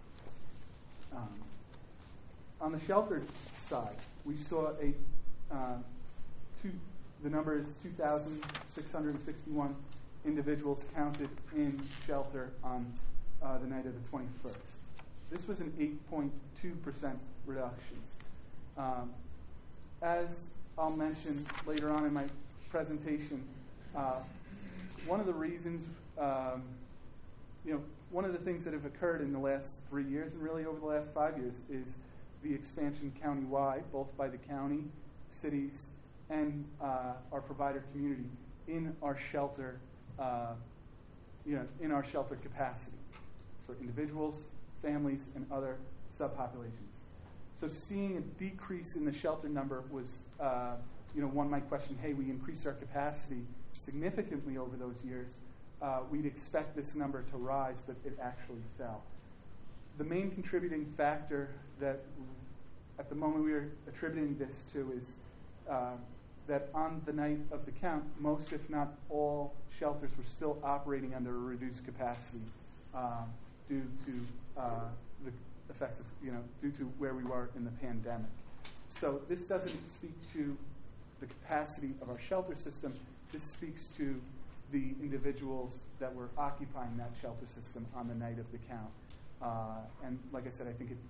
Um, on the sheltered side, we saw a uh, two, the number is two thousand six hundred sixty-one individuals counted in shelter on uh, the night of the twenty-first. This was an eight point two percent reduction. Um, as I'll mention later on in my presentation, uh, one of the reasons um, You know, one of the things that have occurred in the last three years and really over the last five years is the expansion countywide, both by the county, cities, and uh, our provider community in our shelter, uh, you know, in our shelter capacity for individuals, families, and other subpopulations. So seeing a decrease in the shelter number was, uh, you know, one might question, hey, we increased our capacity significantly over those years. Uh, we'd expect this number to rise, but it actually fell. The main contributing factor that at the moment we are attributing this to is uh, that on the night of the count, most, if not all, shelters were still operating under a reduced capacity uh, due to uh, the effects of, you know, due to where we were in the pandemic. So this doesn't speak to the capacity of our shelter system. This speaks to the individuals that were occupying that shelter system on the night of the count. Uh, and like I said, I think it,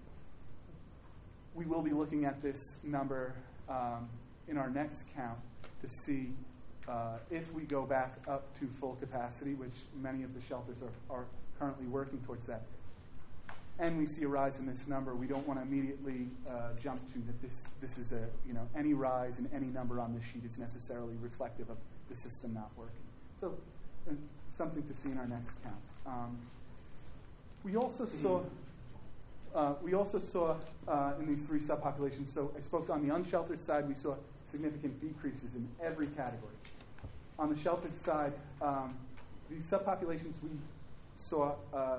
we will be looking at this number um, in our next count to see uh, if we go back up to full capacity, which many of the shelters are, are currently working towards that, and we see a rise in this number, we don't want to immediately uh, jump to that this this is a, you know, any rise in any number on this sheet is necessarily reflective of the system not working. So uh, something to see in our next count. Um, we also saw uh, we also saw uh, in these three subpopulations. So I spoke on the unsheltered side. We saw significant decreases in every category. On the sheltered side, um, these subpopulations we saw uh,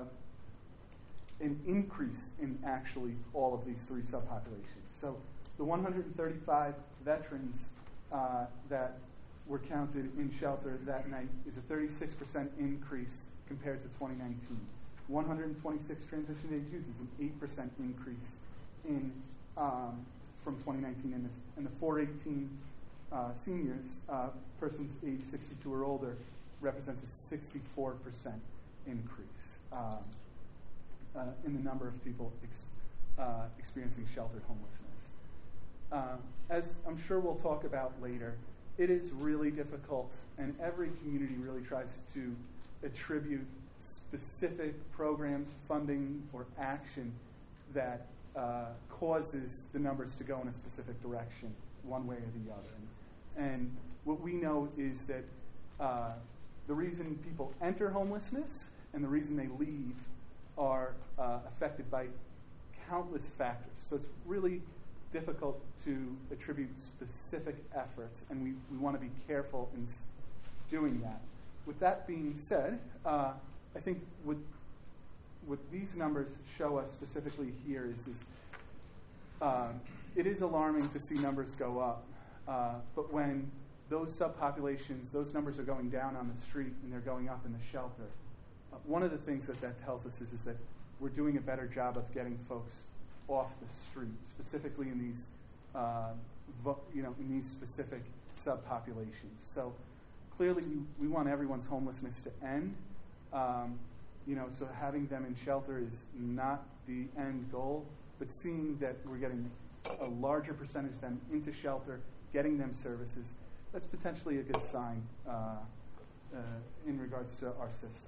an increase in actually all of these three subpopulations. So the one hundred thirty-five veterans uh, that were counted in shelter that night is a thirty-six percent increase compared to twenty nineteen. one hundred twenty-six transition age youth is an eight percent increase in um, from twenty nineteen. And, this, and the four eighteen uh, seniors, uh, persons age sixty-two or older, represents a sixty-four percent increase um, uh, in the number of people ex- uh, experiencing sheltered homelessness. Uh, as I'm sure we'll talk about later, it is really difficult, and every community really tries to attribute specific programs, funding, or action that uh, causes the numbers to go in a specific direction one way or the other. And, and what we know is that uh, the reason people enter homelessness and the reason they leave are uh, affected by countless factors. So it's really difficult to attribute specific efforts, and we, we want to be careful in s- doing that. With that being said, uh, I think what, what these numbers show us specifically here is, is uh, it is alarming to see numbers go up, uh, but when those subpopulations, those numbers are going down on the street and they're going up in the shelter, uh, one of the things that that tells us is, is that we're doing a better job of getting folks off the street, specifically in these, uh, vo- you know, in these specific subpopulations. So clearly, we, we want everyone's homelessness to end. Um, you know, so having them in shelter is not the end goal, but seeing that we're getting a larger percentage of them into shelter, getting them services, that's potentially a good sign uh, uh, in regards to our system.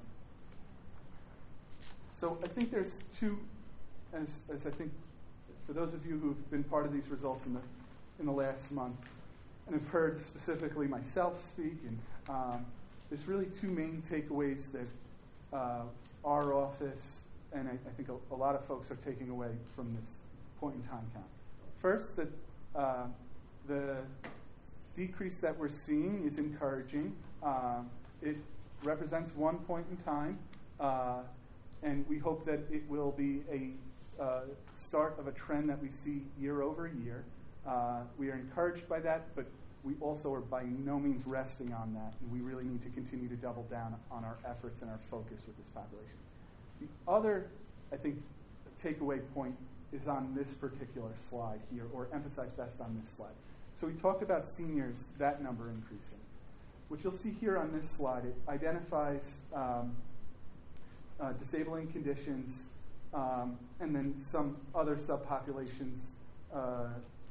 So I think there's two, as, as I think for those of you who've been part of these results in the in the last month, and have heard specifically myself speak, and um, there's really two main takeaways that uh, our office and I, I think a, a lot of folks are taking away from this point in time count. First, that uh, the decrease that we're seeing is encouraging. Uh, it represents one point in time, uh, and we hope that it will be a uh, start of a trend that we see year over year. Uh, we are encouraged by that, but we also are by no means resting on that, and we really need to continue to double down on our efforts and our focus with this population. The other, I think, takeaway point is on this particular slide here, or emphasized best on this slide. So we talked about seniors, that number increasing. What you'll see here on this slide, it identifies um, uh, disabling conditions um, and then some other subpopulations, uh,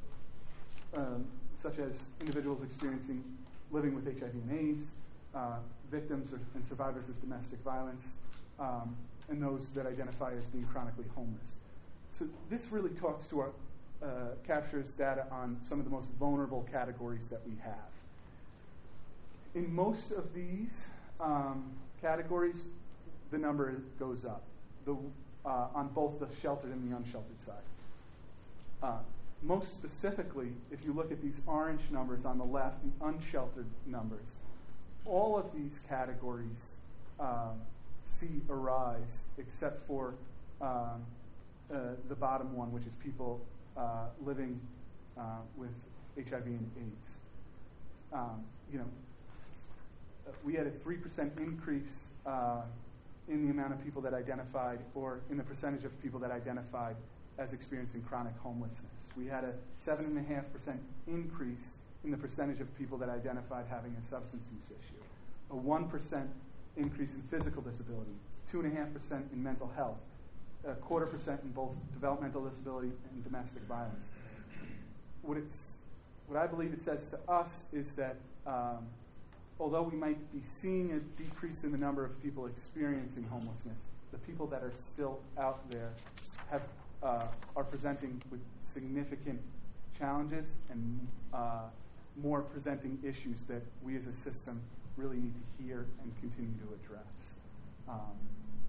um, such as individuals experiencing living with H I V and AIDS, uh, victims or, and survivors of domestic violence, um, and those that identify as being chronically homeless. So this really talks to our, uh, captures data on some of the most vulnerable categories that we have. In most of these um, categories, the number goes up, the, uh, on both the sheltered and the unsheltered side. Uh, most specifically, if you look at these orange numbers on the left, the unsheltered numbers, all of these categories um, see a rise except for um, uh, the bottom one, which is people uh, living uh, with H I V and AIDS. Um, you know, we had a three percent increase uh, in the amount of people that identified, or in the percentage of people that identified as experiencing chronic homelessness. We had a seven point five percent increase in the percentage of people that identified having a substance use issue, a one percent increase in physical disability, two point five percent in mental health, a quarter percent in both developmental disability and domestic violence. What, it's, what I believe it says to us is that um, although we might be seeing a decrease in the number of people experiencing homelessness, the people that are still out there have uh, are presenting with significant challenges and uh, more presenting issues that we as a system really need to hear and continue to address. Um,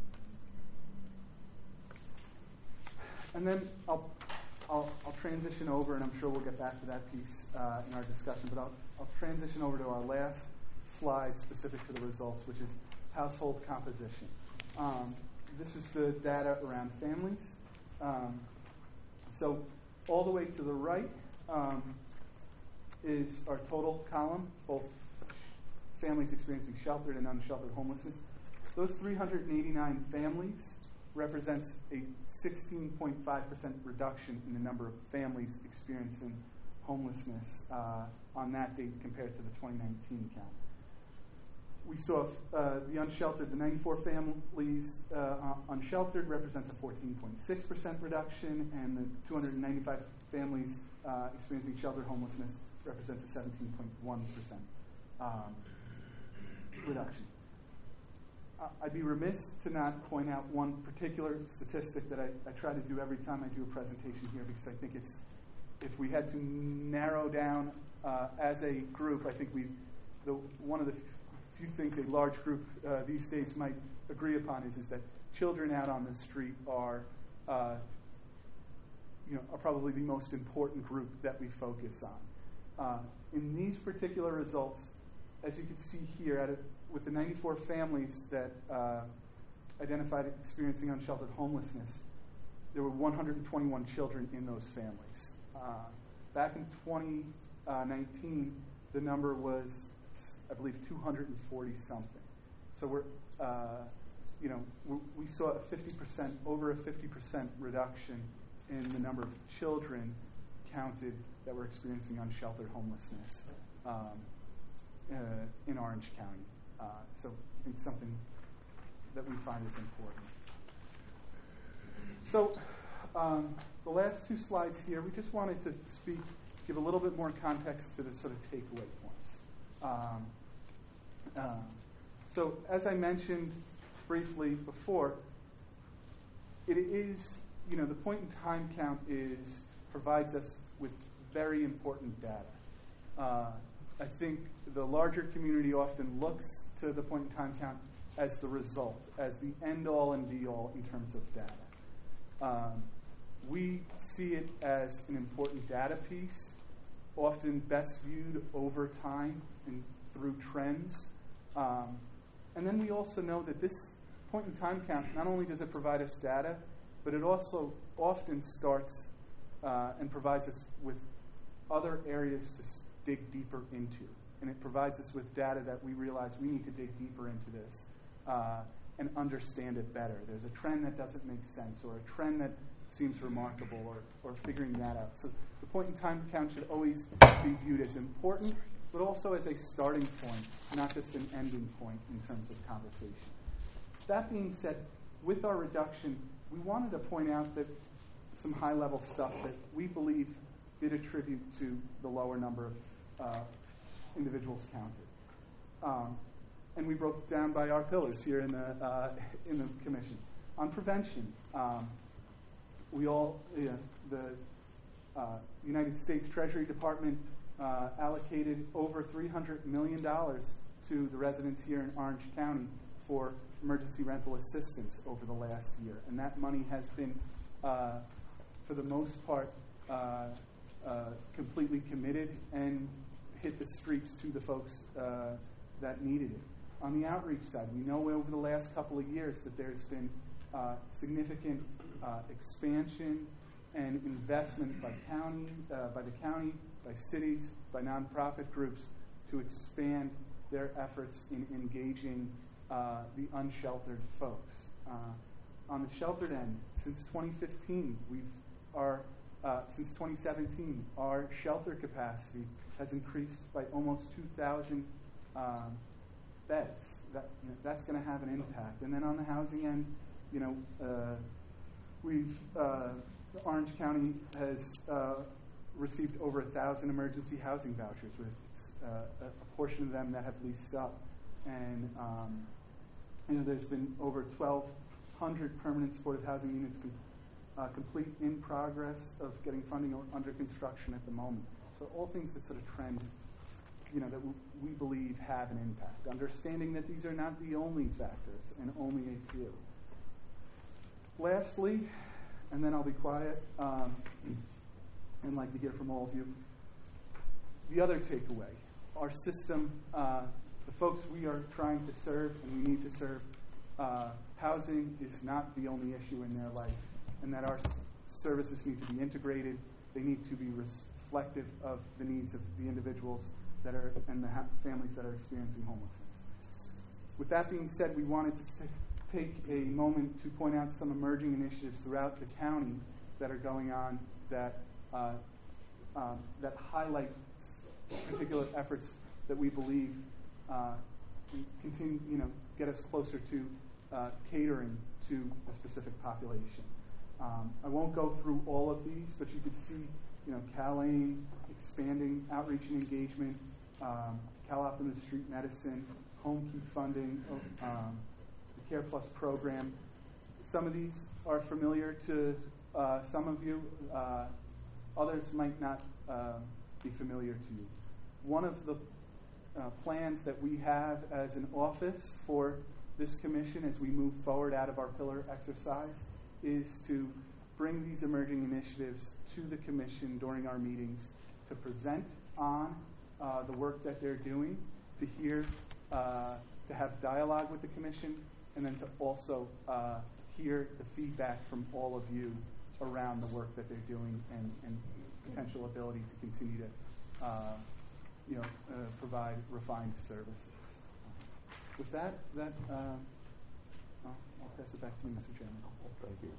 and then I'll, I'll, I'll transition over, and I'm sure we'll get back to that piece uh, in our discussion, but I'll, I'll transition over to our last slide specific to the results, which is household composition. Um, this is the data around families. Um, so all the way to the right um, is our total column, both families experiencing sheltered and unsheltered homelessness. Those three hundred eighty-nine families represents a sixteen point five percent reduction in the number of families experiencing homelessness uh, on that date compared to the twenty nineteen count. We saw uh, the unsheltered, the ninety-four families uh, unsheltered represents a fourteen point six percent reduction, and the two hundred ninety-five families uh, experiencing sheltered homelessness represents a seventeen point one percent um, reduction. Uh, I'd be remiss to not point out one particular statistic that I, I try to do every time I do a presentation here, because I think it's if we had to narrow down uh, as a group, I think we, the one of the few things a large group uh, these days might agree upon is is that children out on the street are, uh, you know, are probably the most important group that we focus on. Uh, in these particular results, as you can see here, at a, with the ninety-four families that uh, identified experiencing unsheltered homelessness, there were one hundred twenty-one children in those families. Uh, back in twenty nineteen, the number was, I believe, two hundred forty something. So we're, uh, you know, we, we saw a fifty percent, over a fifty percent reduction in the number of children counted that were experiencing unsheltered homelessness um, uh, in Orange County. Uh, so I think something that we find is important. So um, the last two slides here, we just wanted to speak, give a little bit more context to the sort of takeaway points. Um, uh, so as I mentioned briefly before, it is, you know, the point in time count is, provides us with very important data. Uh, I think the larger community often looks to the point in time count as the result, as the end-all and be-all in terms of data. Um, we see it as an important data piece, often best viewed over time and through trends. Um, and then we also know that this point in time count, not only does it provide us data, but it also often starts uh, and provides us with other areas to s- dig deeper into. And it provides us with data that we realize we need to dig deeper into this uh, and understand it better. There's a trend that doesn't make sense, or a trend that seems remarkable, or, or figuring that out. So the point in time count should always be viewed as important, but also as a starting point, not just an ending point in terms of conversation. That being said, with our reduction, we wanted to point out that some high-level stuff that we believe did attribute to the lower number of uh, individuals counted. Um, and we broke it down by our pillars here in the, uh, in the commission. On prevention, um, we all, you know, the uh, United States Treasury Department uh, allocated over three hundred million dollars to the residents here in Orange County for emergency rental assistance over the last year. And that money has been, uh, for the most part, uh, uh, completely committed and hit the streets to the folks uh, that needed it. On the outreach side, we know over the last couple of years that there's been uh, significant uh, expansion and investment by county, uh, by the county, by cities, by nonprofit groups to expand their efforts in engaging uh, the unsheltered folks. Uh, on the sheltered end, since twenty fifteen, we've our uh, since twenty seventeen, our shelter capacity has increased by almost two thousand um, beds. That, you know, that's going to have an impact. And then on the housing end, you know, uh, we've uh, Orange County has uh, received over a thousand emergency housing vouchers, with uh, a, a portion of them that have leased up, and um, you know, there's been over twelve hundred permanent supportive housing units com- uh, complete, in progress of getting funding or under construction at the moment. So all things that sort of trend, you know, that w- we believe have an impact. Understanding that these are not the only factors, and only a few. Lastly, and then I'll be quiet, um, and like to hear from all of you. The other takeaway, our system, uh, the folks we are trying to serve and we need to serve, uh, housing is not the only issue in their life, and that our s- services need to be integrated. They need to be reflective of the needs of the individuals that are and the ha- families that are experiencing homelessness. With that being said, we wanted to s- take a moment to point out some emerging initiatives throughout the county that are going on that uh, uh, that highlight particular efforts that we believe uh, continue, you know, get us closer to uh, catering to a specific population. Um, I won't go through all of these, but you could see, you know, CalAIM expanding outreach and engagement, um, CalOptimus Street Medicine, home key funding, um, the Care Plus program. Some of these are familiar to uh, some of you. Uh, others might not uh, be familiar to you. One of the uh, plans that we have as an office for this commission as we move forward out of our pillar exercise is to bring these emerging initiatives to the commission during our meetings to present on uh, the work that they're doing, to hear, uh, to have dialogue with the commission, and then to also uh, hear the feedback from all of you around the work that they're doing and, and potential ability to continue to uh, you know, uh, provide refined services. With that, that uh, I'll, I'll pass it back to you, Mister Chairman. Thank you.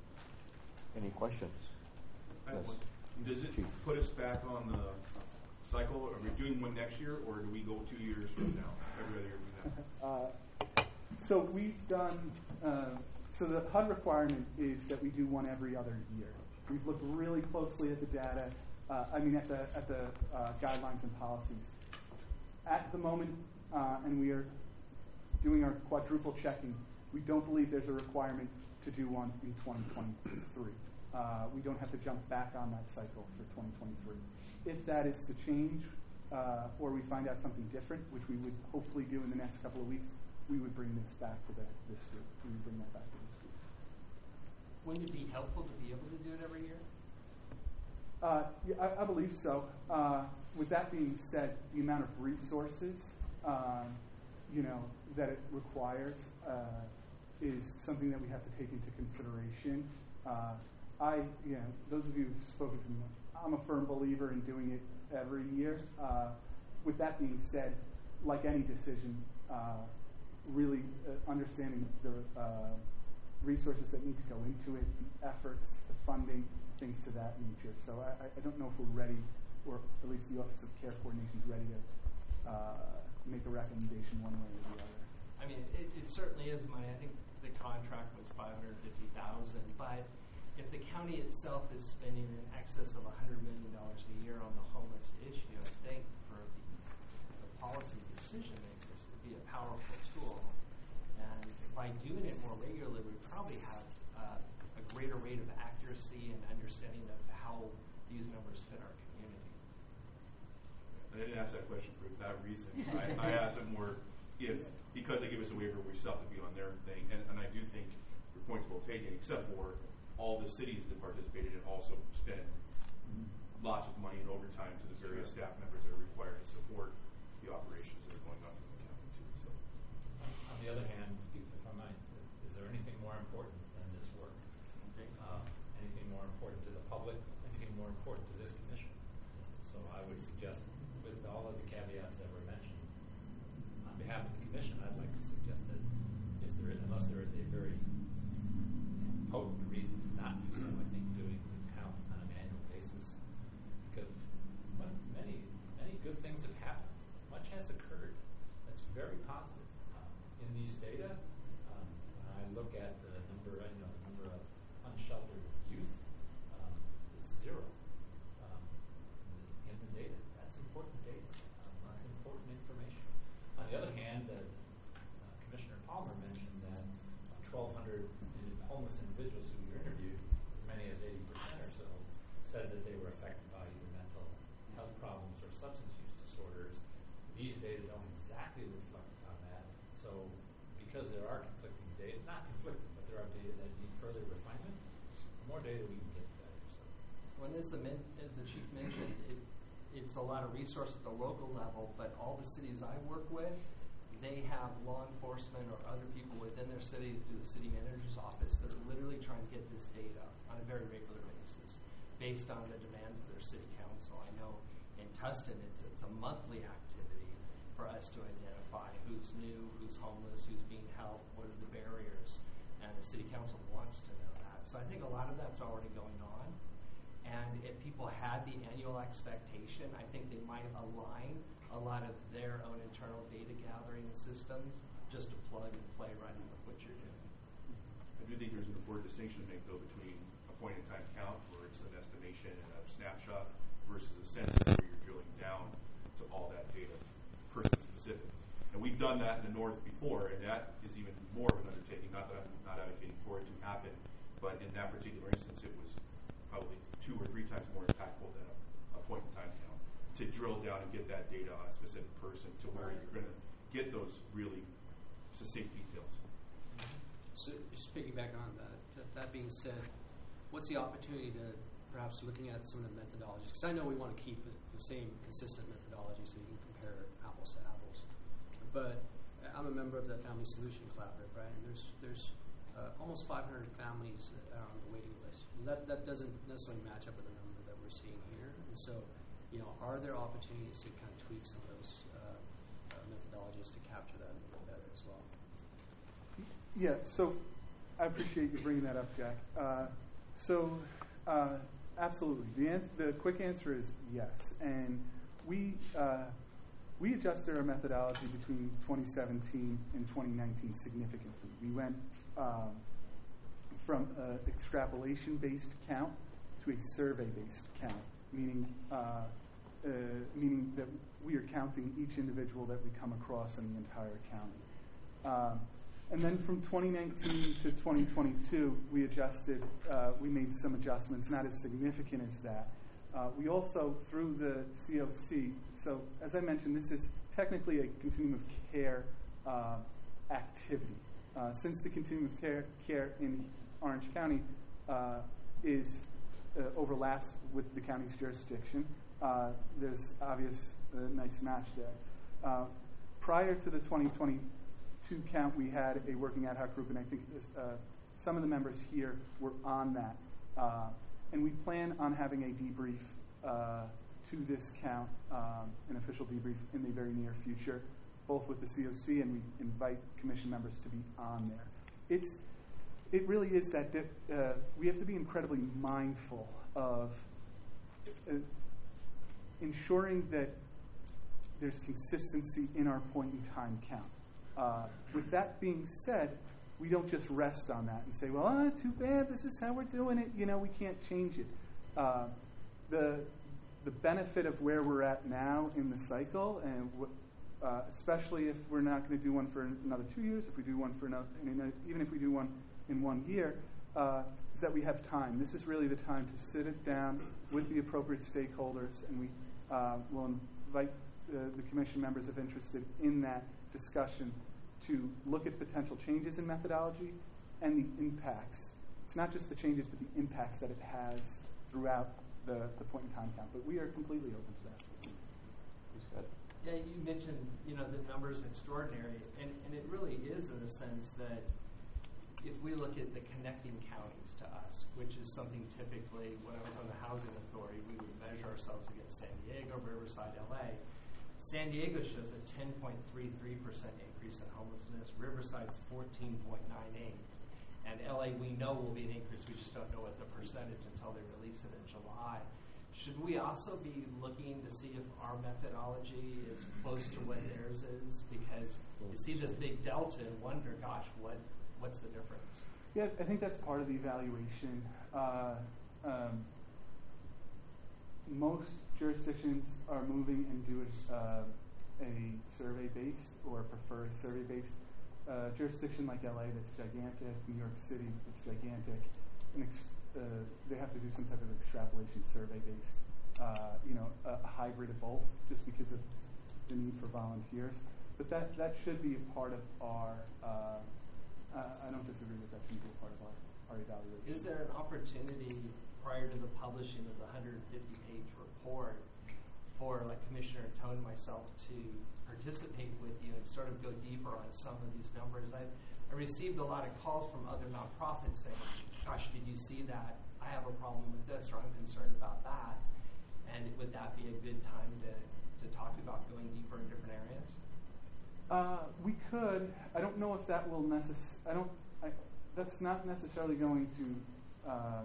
Any questions? I have Yes. one. Does it Chief. put us back on the cycle? Are we doing one next year, or do we go two years from now? Every other year from now? Uh, so we've done, uh, so the H U D requirement is that we do one every other year. We've looked really closely at the data, uh, I mean at the, at the uh, guidelines and policies. At the moment, uh, and we are doing our quadruple checking, we don't believe there's a requirement to do one in twenty twenty-three. Uh, we don't have to jump back on that cycle for twenty twenty-three. If that is to change, uh, or we find out something different, which we would hopefully do in the next couple of weeks, we would bring this back to the, this group. We would bring that back to this group. Wouldn't it be helpful to be able to do it every year? Uh, yeah, I, I believe so. Uh, with that being said, the amount of resources, um, you know, that it requires uh, is something that we have to take into consideration. Uh, I, you know, those of you who've spoken to me, I'm a firm believer in doing it every year. Uh, with that being said, like any decision, uh, really uh, understanding the uh, resources that need to go into it, the efforts, the funding, things to that nature. So I, I don't know if we're ready, or at least the Office of Care Coordination is ready to uh, make a recommendation one way or the other. I mean, it, it certainly is money. I think the contract was five hundred fifty thousand dollars, but if the county itself is spending in excess of one hundred million dollars a year on the homeless issue, I think for the, the policy decision makers, it would be a powerful tool. And by doing it more regularly, we probably have uh, a greater rate of accuracy and understanding of how these numbers fit our community. I didn't ask that question for that reason. I, I asked it more if, because they give us a waiver, we still have to be on their thing. And, and I do think your point's well taken, except for all the cities that participated and also spent lots of money in overtime to the various staff members that are required to support the operations that are going on in the county too. So. On the other hand, if I might, is, is there anything more important than this work? Uh, anything more important to the public? Anything more important to this commission? So I would suggest, with all of the caveats that were mentioned, on behalf of the commission, I'd like to suggest that if there is, unless there is a very potent reason to not do so, I think doing the count on an annual basis, because many, many good things have happened. Much has occurred that's very positive. Um, in these data, um, when I look at the number, you know, the number of unsheltered youth, um, it's zero. Um, in the data, that's important data. Um, that's important information. On the other hand, uh, uh, Commissioner Palmer mentioned that uh, twelve hundred homeless individuals who we interviewed, as many as eighty percent or so, said that they were affected by either mental health problems or substance use disorders. These data don't exactly reflect on that. So because there are conflicting data, not conflicting, but there are data that need further refinement, the more data we can get, the better. So. Well, as the, men, as the chief mentioned, it, it's a lot of resource at the local level, but all the cities I work with, they have law enforcement or other people within their city through the city manager's office that are literally trying to get this data on a very regular basis based on the demands of their city council. I know in Tustin it's, it's a monthly activity for us to identify who's new, who's homeless, who's being helped, what are the barriers, and the city council wants to know that. So I think a lot of that's already going on. And if people had the annual expectation, I think they might align a lot of their own internal data gathering systems just to plug and play right in with what you're doing. I do think there's an important distinction to make, though, between a point-in-time count, where it's an estimation and a snapshot, versus a census where you're drilling down to all that data, person-specific. And we've done that in the north before, and that is even more of an undertaking. Not that I'm not advocating for it to happen, but in that particular instance, it was probably two or three times more impactful than a, a point in time count to drill down and get that data on a specific person to where you're going to get those really succinct details. So just piggyback on that, that, that being said, what's the opportunity to perhaps looking at some of the methodologies? Because I know we want to keep the, the same consistent methodology so you can compare apples to apples. But I'm a member of the Family Solution Collaborative, right? And there's there's uh, almost five hundred families that are on the waiting list. And that, that doesn't necessarily match up with the number that we're seeing here. And so, you know, are there opportunities to kind of tweak some of those uh, uh, methodologies to capture that a little better as well? Yeah, so I appreciate you bringing that up, Jack. Uh, so uh, absolutely. The, ans- the quick answer is yes. And we uh, we adjusted our methodology between twenty seventeen and twenty nineteen significantly. We went um, from an extrapolation-based count to a survey-based count, meaning uh, uh, meaning that we are counting each individual that we come across in the entire county. Um, And then from twenty nineteen to twenty twenty-two, we adjusted, uh, we made some adjustments, not as significant as that. Uh, we also, through the C O C, so as I mentioned, this is technically a continuum of care uh, activity. Uh, since the continuum of care, care in Orange County uh, is uh, overlaps with the county's jurisdiction, uh, there's obvious uh, nice match there. Uh, prior to the twenty twenty-two count, we had a working ad hoc group, and I think this, uh, some of the members here were on that. Uh, and we plan on having a debrief uh, to this count, um, an official debrief in the very near future, both with the C O C, and we invite commission members to be on there. It's, it really is that di- uh, we have to be incredibly mindful of uh, ensuring that there's consistency in our point in time count. Uh, with that being said, we don't just rest on that and say, well, ah, too bad, this is how we're doing it, you know, we can't change it. Uh, the the benefit of where we're at now in the cycle, and w- uh, especially if we're not going to do one for another two years, if we do one for another, even if we do one in one year, uh, is that we have time. This is really the time to sit it down with the appropriate stakeholders, and we uh, will invite uh, the commission members if interested in that discussion to look at potential changes in methodology and the impacts. It's not just the changes, but the impacts that it has throughout the, the point in time count. But we are completely open to that. Yeah, you mentioned, you know, the numbers extraordinary, and, and it really is in the sense that if we look at the connecting counties to us, which is something typically, when I was on the Housing Authority, we would measure ourselves against San Diego, Riverside, L A. San Diego shows a ten point three three percent increase in homelessness. Riverside's fourteen point nine eight. And L A, we know will be an increase. We just don't know what the percentage until they release it in July. Should we also be looking to see if our methodology is close to what theirs is? Because you see this big delta and wonder, gosh, what what's the difference? Yeah, I think that's part of the evaluation. Uh, um, most jurisdictions are moving and do a, uh, a survey-based or prefer a survey-based. Uh, jurisdiction like L A that's gigantic, New York City that's gigantic, and ex- uh, they have to do some type of extrapolation survey-based, uh, you know, a, a hybrid of both, just because of the need for volunteers. But that, that should be a part of our, uh, uh, I don't disagree with that, should be a part of our, our evaluation. Is there an opportunity prior to the publishing of the one hundred fifty page report for like Commissioner Tone and myself to participate with you and sort of go deeper on some of these numbers? I, I received a lot of calls from other nonprofits saying, gosh, did you see that? I have a problem with this, or I'm concerned about that. And would that be a good time to, to talk about going deeper in different areas? Uh, we could. I don't know if that will necess- I don't, I, that's not necessarily going to, uh,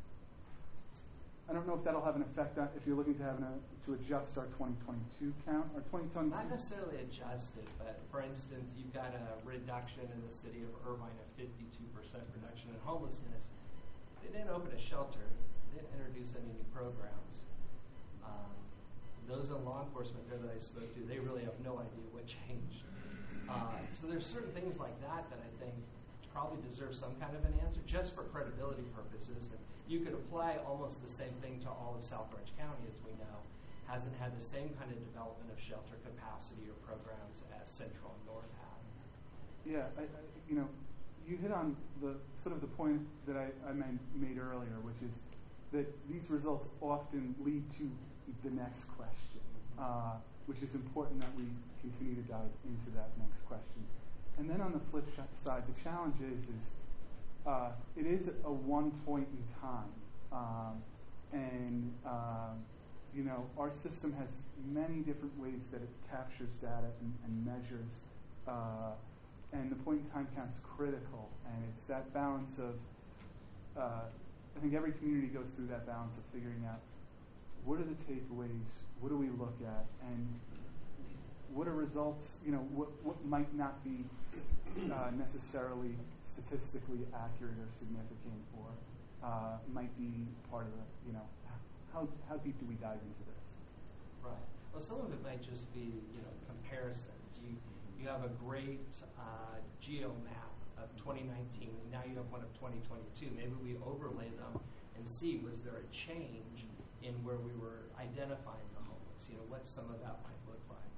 I don't know if that'll have an effect on, if you're looking to have an, uh, to adjust our twenty twenty-two count, our twenty twenty-two. Not necessarily adjusted, but for instance, you've got a reduction in the city of Irvine of fifty-two percent reduction in homelessness. They didn't open a shelter. They didn't introduce any new programs. Um, those in law enforcement there that I spoke to, they really have no idea what changed. Uh, so there's certain things like that that I think probably deserves some kind of an answer just for credibility purposes. And you could apply almost the same thing to all of South Orange County, as we know, hasn't had the same kind of development of shelter capacity or programs as Central and North have. Yeah, I, I, you know, you hit on the sort of the point that I, I made earlier, which is that these results often lead to the next question, uh, which is important that we continue to dive into that next question. And then on the flip side, the challenge is, is uh, it is a one point in time. Um, and, uh, you know, our system has many different ways that it captures data and, and measures. Uh, and the point in time count is critical. And it's that balance of, uh, I think every community goes through that balance of figuring out what are the takeaways, what do we look at, and what are results, you know, what, what might not be uh, necessarily statistically accurate or significant, or uh, might be part of the, you know, how, how deep do we dive into this? Right. Well, some of it might just be, you know, comparisons. You, you have a great uh, geo map of twenty nineteen, and now you have one of twenty twenty-two. Maybe we overlay them and see, was there a change in where we were identifying the homeless? You know, what some of that might look like.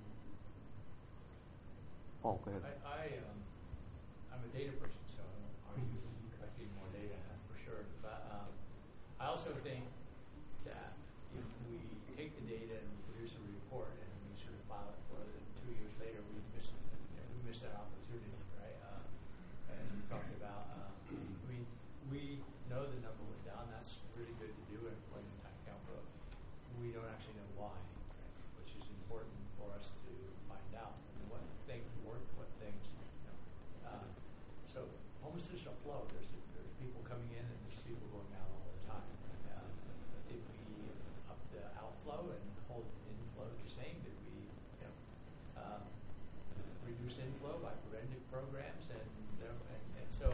Paul, go ahead. I, I um, I'm a data person, so I don't argue with you collecting more data for sure. But um, I also think that if we take the data and we produce a report and we sort of file it for it, two years later we missed, you know, we missed that opportunity, right? Uh, as we talked about, uh, we we know the number went down. That's really good to do and point in time count, but we don't actually know why, right? Which is important for us to find out. I mean, what things work, what things, you know. Uh, so homelessness is a flow. There's there's people coming in and there's people going out all the time. Uh, did we up the outflow and hold inflow the same? Did we, you know, uh, reduce inflow by preventive programs? And there, and, and so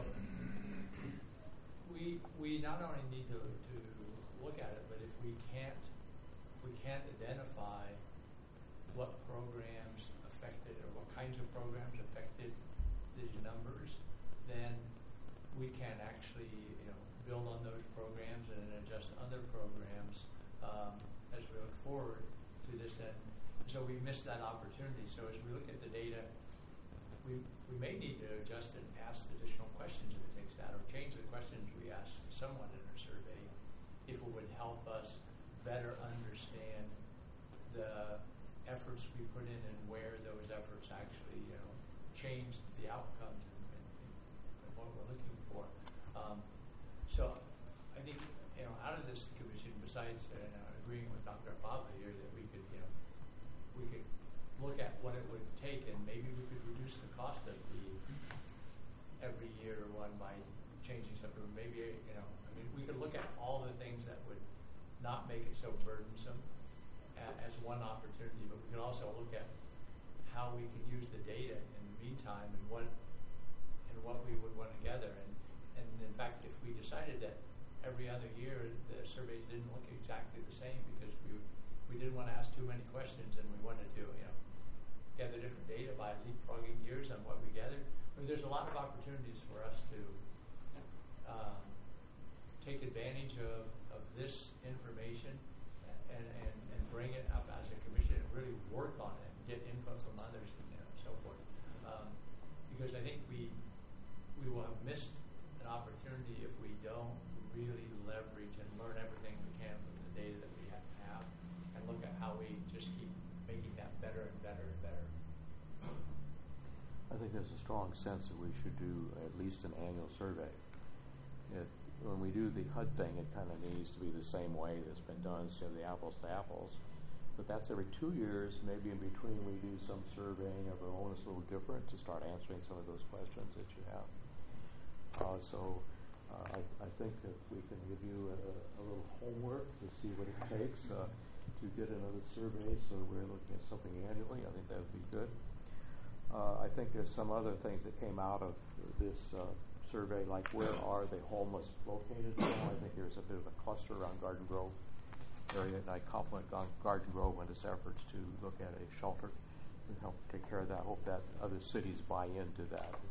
we we not only need to, to look at it, but if we can't if we can't identify what programs affected or what kinds of programs affected these numbers, then we can actually, you know, build on those programs and adjust other programs um, as we look forward to this end. So we missed that opportunity. So as we look at the data, we we may need to adjust and ask additional questions if it takes that, or change the questions we ask someone in our survey if it would help us better understand the efforts we put in and where those efforts actually, you know, changed the outcomes and, and, and what we're looking for. Um, so I think, you know, out of this commission, besides uh, agreeing with Doctor Fava here that we could, you know, we could look at what it would take, and maybe we could reduce the cost of the every year one by changing something. Maybe, you know, I mean, we could look at all the things that would not make it so burdensome a- as one opportunity, but we could also look at how we can use the data in the meantime and what and what we would want to gather. And, and in fact, if we decided that every other year the surveys didn't look exactly the same because we we didn't want to ask too many questions and we wanted to, you know, gather different data by leapfrogging years on what we gathered. I mean, there's a lot of opportunities for us to um, take advantage of, of this information and, and, and bring it up as a commission and really work on it and get input from others and, you know, so forth. Um, because I think we we will have missed an opportunity if we don't really leverage and learn everything we can from the data that we have, have and look at how we just keep making that better and better and better. I think there's a strong sense that we should do at least an annual survey. It, when we do the H U D thing, it kind of needs to be the same way that's been done, so the apples to apples. But that's every two years. Maybe in between we do some surveying of our own. It's a little different to start answering some of those questions that you have. Uh, so uh, I, I think that we can give you a, a little homework to see what it takes uh, to get another survey. So we're looking at something annually. I think that would be good. Uh, I think there's some other things that came out of this uh, survey, like where are the homeless located now? I think there's a bit of a cluster around Garden Grove area, and I compliment Garden Grove on its efforts to look at a shelter and help take care of that. I hope that other cities buy into that.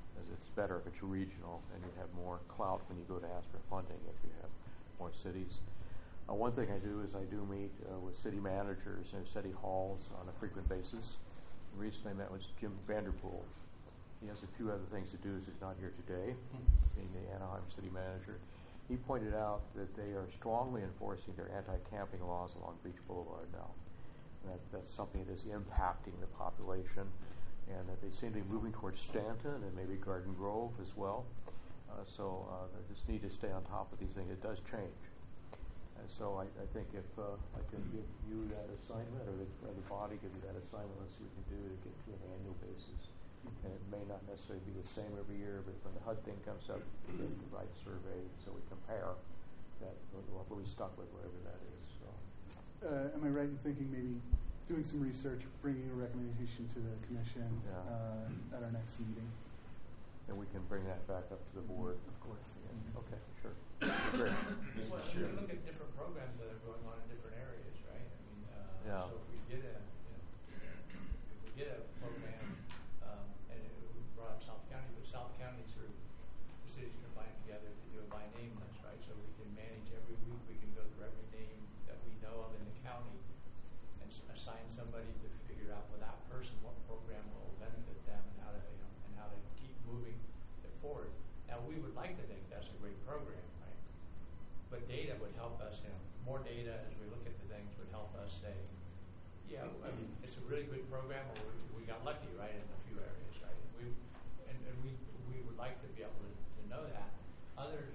as it's better if it's regional, and you have more clout when you go to ask for funding if you have more cities. Uh, one thing I do is I do meet uh, with city managers in city halls on a frequent basis. Recently I met with Jim Vanderpool. He has a few other things to do, as he's not here today, being the Anaheim city manager. He pointed out that they are strongly enforcing their anti-camping laws along Beach Boulevard now. That, that's something that is impacting the population, and that they seem to be moving towards Stanton and maybe Garden Grove as well. Uh, so uh, they just need to stay on top of these things. It does change. And so I, I think if uh, I can give you that assignment, or the, or the body give you that assignment, let's see what we can do to get to an annual basis. And it may not necessarily be the same every year, but when the H U D thing comes up, we get the right survey so we compare that. We'll be stuck with whatever that is. So. Uh, am I right in thinking maybe doing some research, bringing a recommendation to the commission yeah. uh, at our next meeting? And we can bring that back up to the board. Of course. Yeah. Mm-hmm. Okay, sure. Great. Well, we look at different programs that are going on in different areas, right? I mean, uh, yeah. so if we get a, you know, if we get a program, um, and it, we brought up South County, but South County sort of the cities combine together to do a by name list, right? So we can manage every week. We can go through every name that we know of in the county and s- assign somebody to figure out with that person what program will benefit them and how to, you know, and how to keep moving it forward. Now, we would like to think that's a great program, right? But data would help us, you know, more data as we look at the things would help us say, yeah, I mean, it's a really good program, or we, we got lucky, right, in a few areas, right? We, and, and we, we would like to be able to, to know that. Others,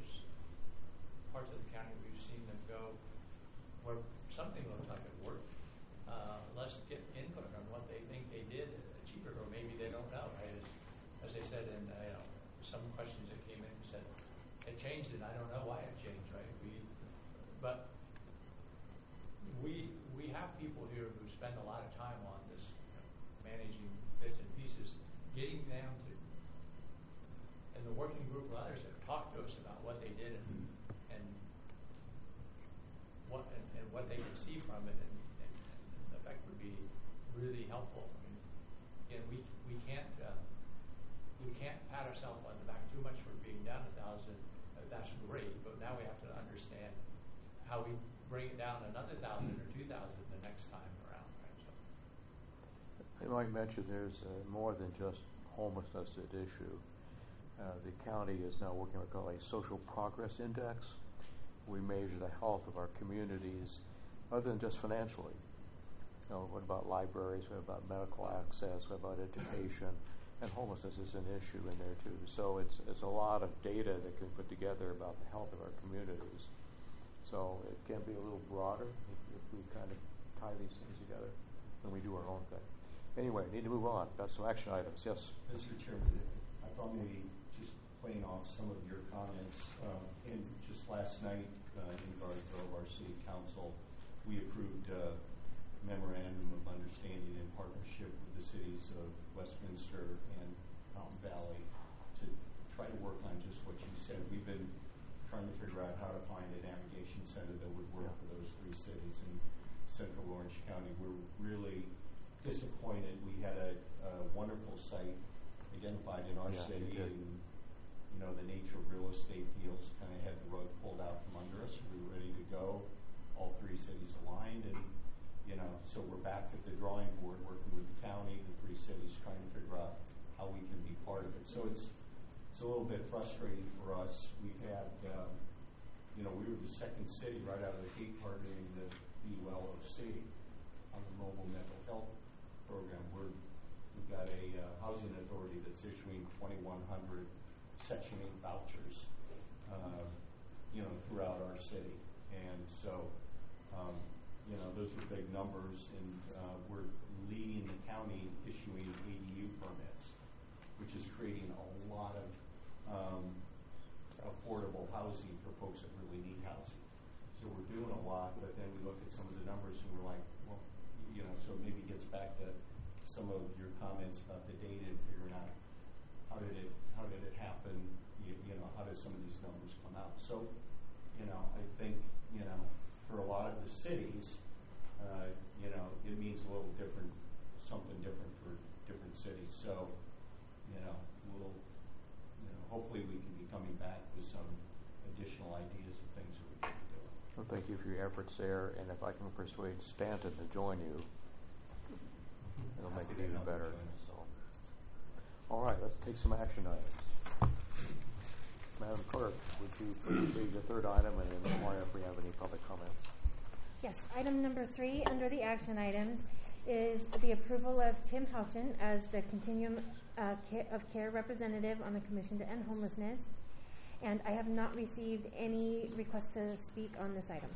parts of the county, we've seen them go where something looks like it worked. Uh, let's get input on what they think they did achieve it, or maybe they don't know, right? As, as they said in, uh, you know, some questions that came in and said, it changed and I don't know why it changed, right? We, but we we have people here who spend a lot of time on this, you know, managing bits and pieces, getting down to, and the working group of others have talked to us about what they did and and what and, and what they could see from it, and, and, and the effect would be really helpful. I mean, again, we we can't. Uh, We can't pat ourselves on the back too much for being down a thousand. Uh, that's great, but now we have to understand how we bring it down another thousand or two thousand the next time around. Right? So. I might mention there's uh, more than just homelessness at issue. Uh, the county is now working with what we call a social progress index. We measure the health of our communities, other than just financially. You know, what about libraries? What about medical access? What about education? And homelessness is an issue in there too. So it's it's a lot of data that can put together about the health of our communities. So it can be a little broader if, if we kind of tie these things together when we do our own thing. Anyway, need to move on. Got some action items. Yes. Mister Chairman, I thought maybe just playing off some of your comments. Um, and just last night uh, in Garden Grove, our city council, we approved uh, memorandum of understanding in partnership with the cities of Westminster and Mountain Valley to try to work on just what you said. We've been trying to figure out how to find a navigation center that would work for those three cities in central Orange County. We're really disappointed. We had a, a wonderful site identified in our yeah, city, and you know the nature of real estate deals kind of had the rug pulled out from under us. We were ready to go. All three cities aligned, and you know, so we're back at the drawing board, working with the county, the three cities, trying to figure out how we can be part of it. So it's it's a little bit frustrating for us. We've had, um, you know, we were the second city right out of the gate partnering the Be Well of City on the mobile mental health program. We're we've got a uh, housing authority that's issuing twenty-one hundred Section eight vouchers, uh, you know, throughout our city, and so. Um, You know, those are big numbers, and uh, we're leading the county issuing A D U permits, which is creating a lot of um, affordable housing for folks that really need housing. So we're doing a lot, but then we look at some of the numbers and we're like, well, you know, so it maybe gets back to some of your comments about the data and figuring out how did it how did it happen? You, you know, how did some of these numbers come out? So, you know, I think you know. For a lot of the cities, uh, you know, it means a little different, something different for different cities. So, you know, we'll hopefully we can be coming back with some additional ideas of things that we can do. Well, thank you for your efforts there, and if I can persuade Stanton to join you, it'll make it even better. So. All right, let's take some action items. Madam Clerk, would you please read the third item and then inquire if we have any public comments? Yes, item number three under the action items is the approval of Tim Houchin as the Continuum uh, care of Care representative on the Commission to End Homelessness. And I have not received any request to speak on this item.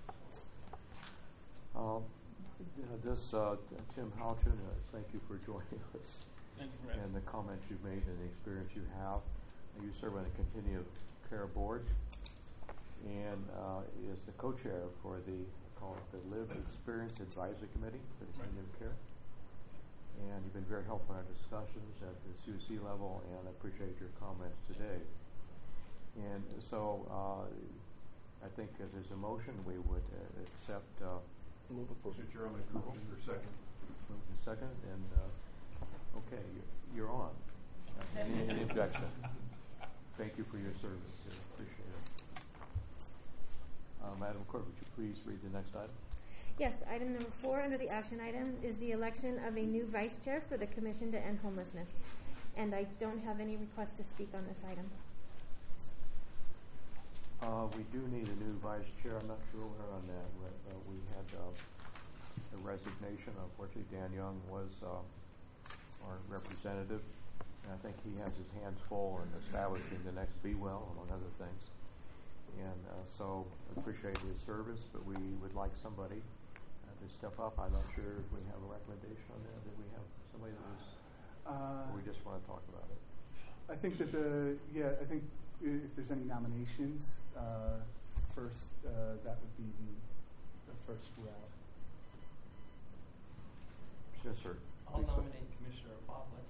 Uh, this uh, Tim Houchin, uh, thank you for joining us. Thank you for and the comments you've made and the experience you have. You serve on the Continuum Care Board and uh, is the co-chair for the call it the Live Experience Advisory Committee for the Continuum Care. And you've been very helpful in our discussions at the C U C level, and I appreciate your comments today. And so uh, I think as there's a motion, we would uh, accept. Uh, Move approval. Mister Chair, I'm going to move for second. Move to second, and uh, okay, you're, you're on. Uh, any, any objection? Thank you for your service. I appreciate it. Uh, Madam Clerk, would you please read the next item? Yes, item number four under the action items is the election of a new vice chair for the Commission to End Homelessness. And I don't have any request to speak on this item. Uh, we do need a new vice chair. I'm not sure where on that. We, uh, we had uh, a resignation. Unfortunately, Dan Young was uh, our representative. And I think he has his hands full in establishing the next Be Well, among other things. And uh, so I appreciate his service, but we would like somebody uh, to step up. I'm not sure if we have a recommendation on that. Did we have somebody that was, uh, or we just want to talk about it? I think that the, yeah, I think if there's any nominations, uh, first, uh, that would be the, the first route. Yes, sir. I'll nominate Commissioner Boblin.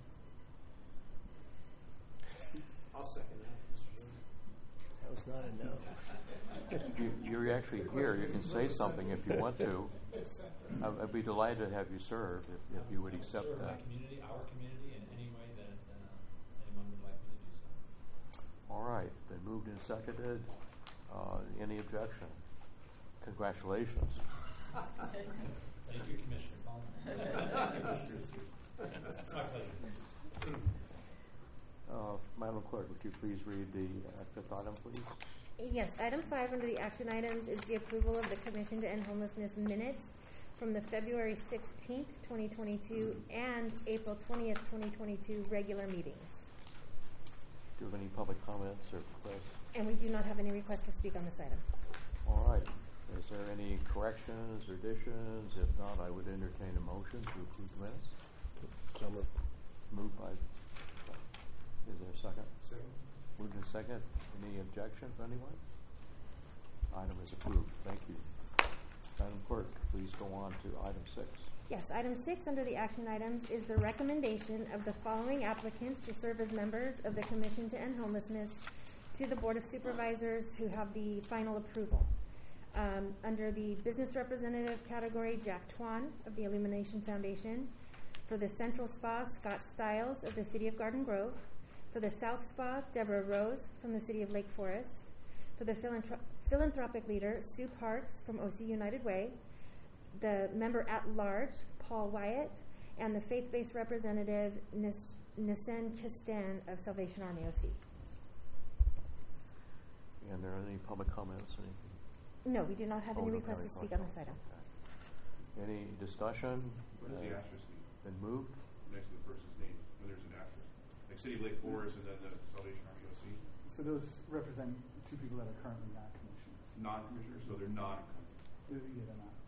I'll second that, Mister Chairman. That was not a no. you, you're actually here. You can say something if you want to. I'd, I'd be delighted to have you serve if, if you would accept serve that. my community, our community, in any way that uh, anyone would like me to do so. All right. Been moved and seconded. Uh, any objection? Congratulations. Thank you, Commissioner Paul. It's my pleasure. Uh, Madam Clerk, would you please read the uh, fifth item, please? Yes, item five under the action items is the approval of the Commission to End Homelessness minutes from the February sixteenth, twenty twenty-two and April twentieth, twenty twenty-two regular meetings. Do you have any public comments or requests? And we do not have any requests to speak on this item. All right. Is there any corrections or additions? If not, I would entertain a motion to approve the minutes. So moved. Moved by. Is there a second? Second. Moved in second. Any objection from anyone? Item is approved. Thank you. Madam Clerk, please go on to item six. Yes, item six under the action items is the recommendation of the following applicants to serve as members of the Commission to End Homelessness to the Board of Supervisors who have the final approval. Um, under the business representative category, Jack Twan of the Illumination Foundation. For the Central Spa, Scott Stiles of the City of Garden Grove. For the South Spa, Deborah Rose from the City of Lake Forest. For the philanthrop- philanthropic leader, Sue Parks from O C United Way. The member at large, Paul Wyatt. And the faith-based representative, Nis- Nissen Kistan of Salvation Army O C. And there are any public comments? Anything? No, we do not have Oh, any we don't have requests to any speak public on this item. Okay. Any discussion? What does the Uh, asterisk mean? Been moved? Next to the person's name, when there's an asterisk. Like City of Lake Forest and then the Salvation Army O C. So those represent two people that are currently not commissioners. Non-commissioners, so they're not. Uh, yeah, they're not.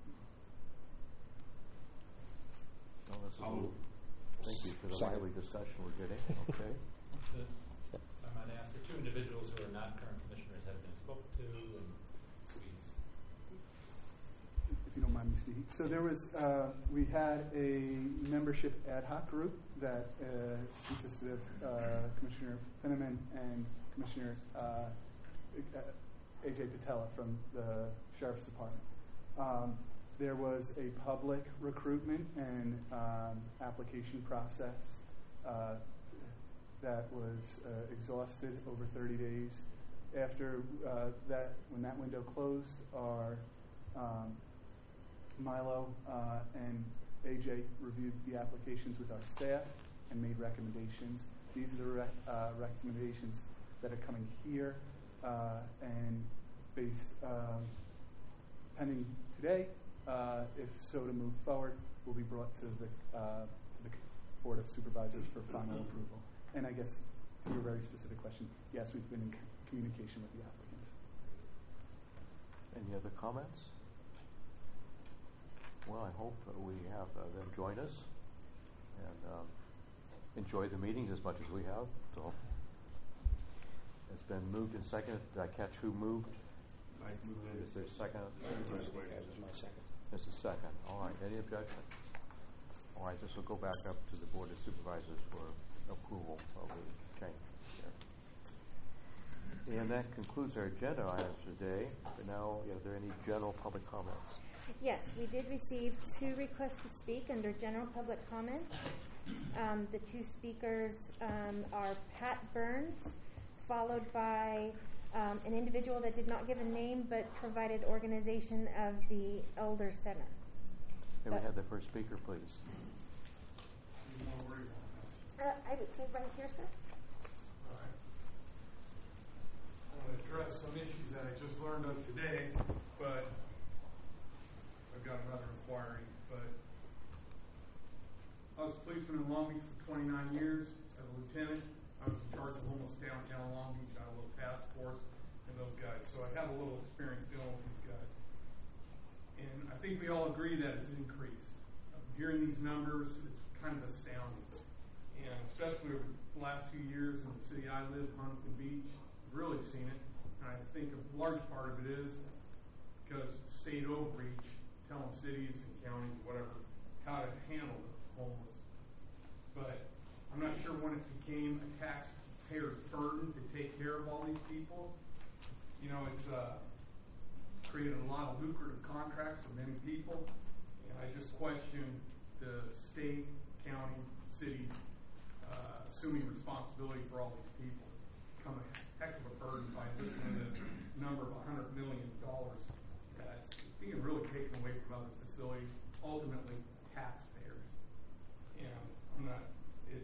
No, this is I'll moved. move. Thank you for the Second. lively discussion we're getting. Okay. The, I might ask, the two individuals who are not current commissioners have been spoken to, and we If you don't mind me speaking. So there was, uh, we had a membership ad hoc group that uh, consisted of uh, Commissioner Penniman and Commissioner uh, A J Patella from the Sheriff's Department. Um, there was a public recruitment and um, application process. Uh, that was uh, exhausted over thirty days. After uh, that, when that window closed, our um, Milo uh, and A J reviewed the applications with our staff and made recommendations. These are the rec- uh, recommendations that are coming here, uh, and based um, pending today, uh, if so to move forward, will be brought to the uh, to the Board of Supervisors for final approval. And I guess to your very specific question, yes, we've been in c- communication with the applicants. Any other comments? Well, I hope uh, we have uh, them join us and um, enjoy the meetings as much as we have. So it's been moved and seconded. Did I catch who moved? I moved it. Is there a second? That was my second. This is second. All right. Any objection? All right. This will go back up to the Board of Supervisors for approval of the change here. And that concludes our agenda items today. But now, are there any general public comments? Yes, we did receive two requests to speak under general public comment. Um, the two speakers um, are Pat Burns, followed by um, an individual that did not give a name but provided organization of the Elder Center. Can we have the first speaker, please? Uh, I would say right here, sir. All right. I want to address some issues that I just learned of today, but I've got another inquiry. But I was a policeman in Long Beach for twenty-nine years as a lieutenant. I was in charge of homeless downtown Long Beach. I had a little task force and those guys. So I have a little experience dealing with these guys. And I think we all agree that it's increased. I'm hearing these numbers, it's kind of astounding. And especially over the last few years in the city I live, Huntington Beach, I've really seen it. And I think a large part of it is because state overreach telling cities and counties, whatever, how to handle the homeless. But I'm not sure when it became a taxpayer's burden to take care of all these people. You know, it's uh, created a lot of lucrative contracts for many people. And I just question the state, county, cities uh, assuming responsibility for all these people. Become a heck of a burden by listening to this number of one hundred million dollars that's being really taken away from other facilities, ultimately taxpayers. And I'm not, it,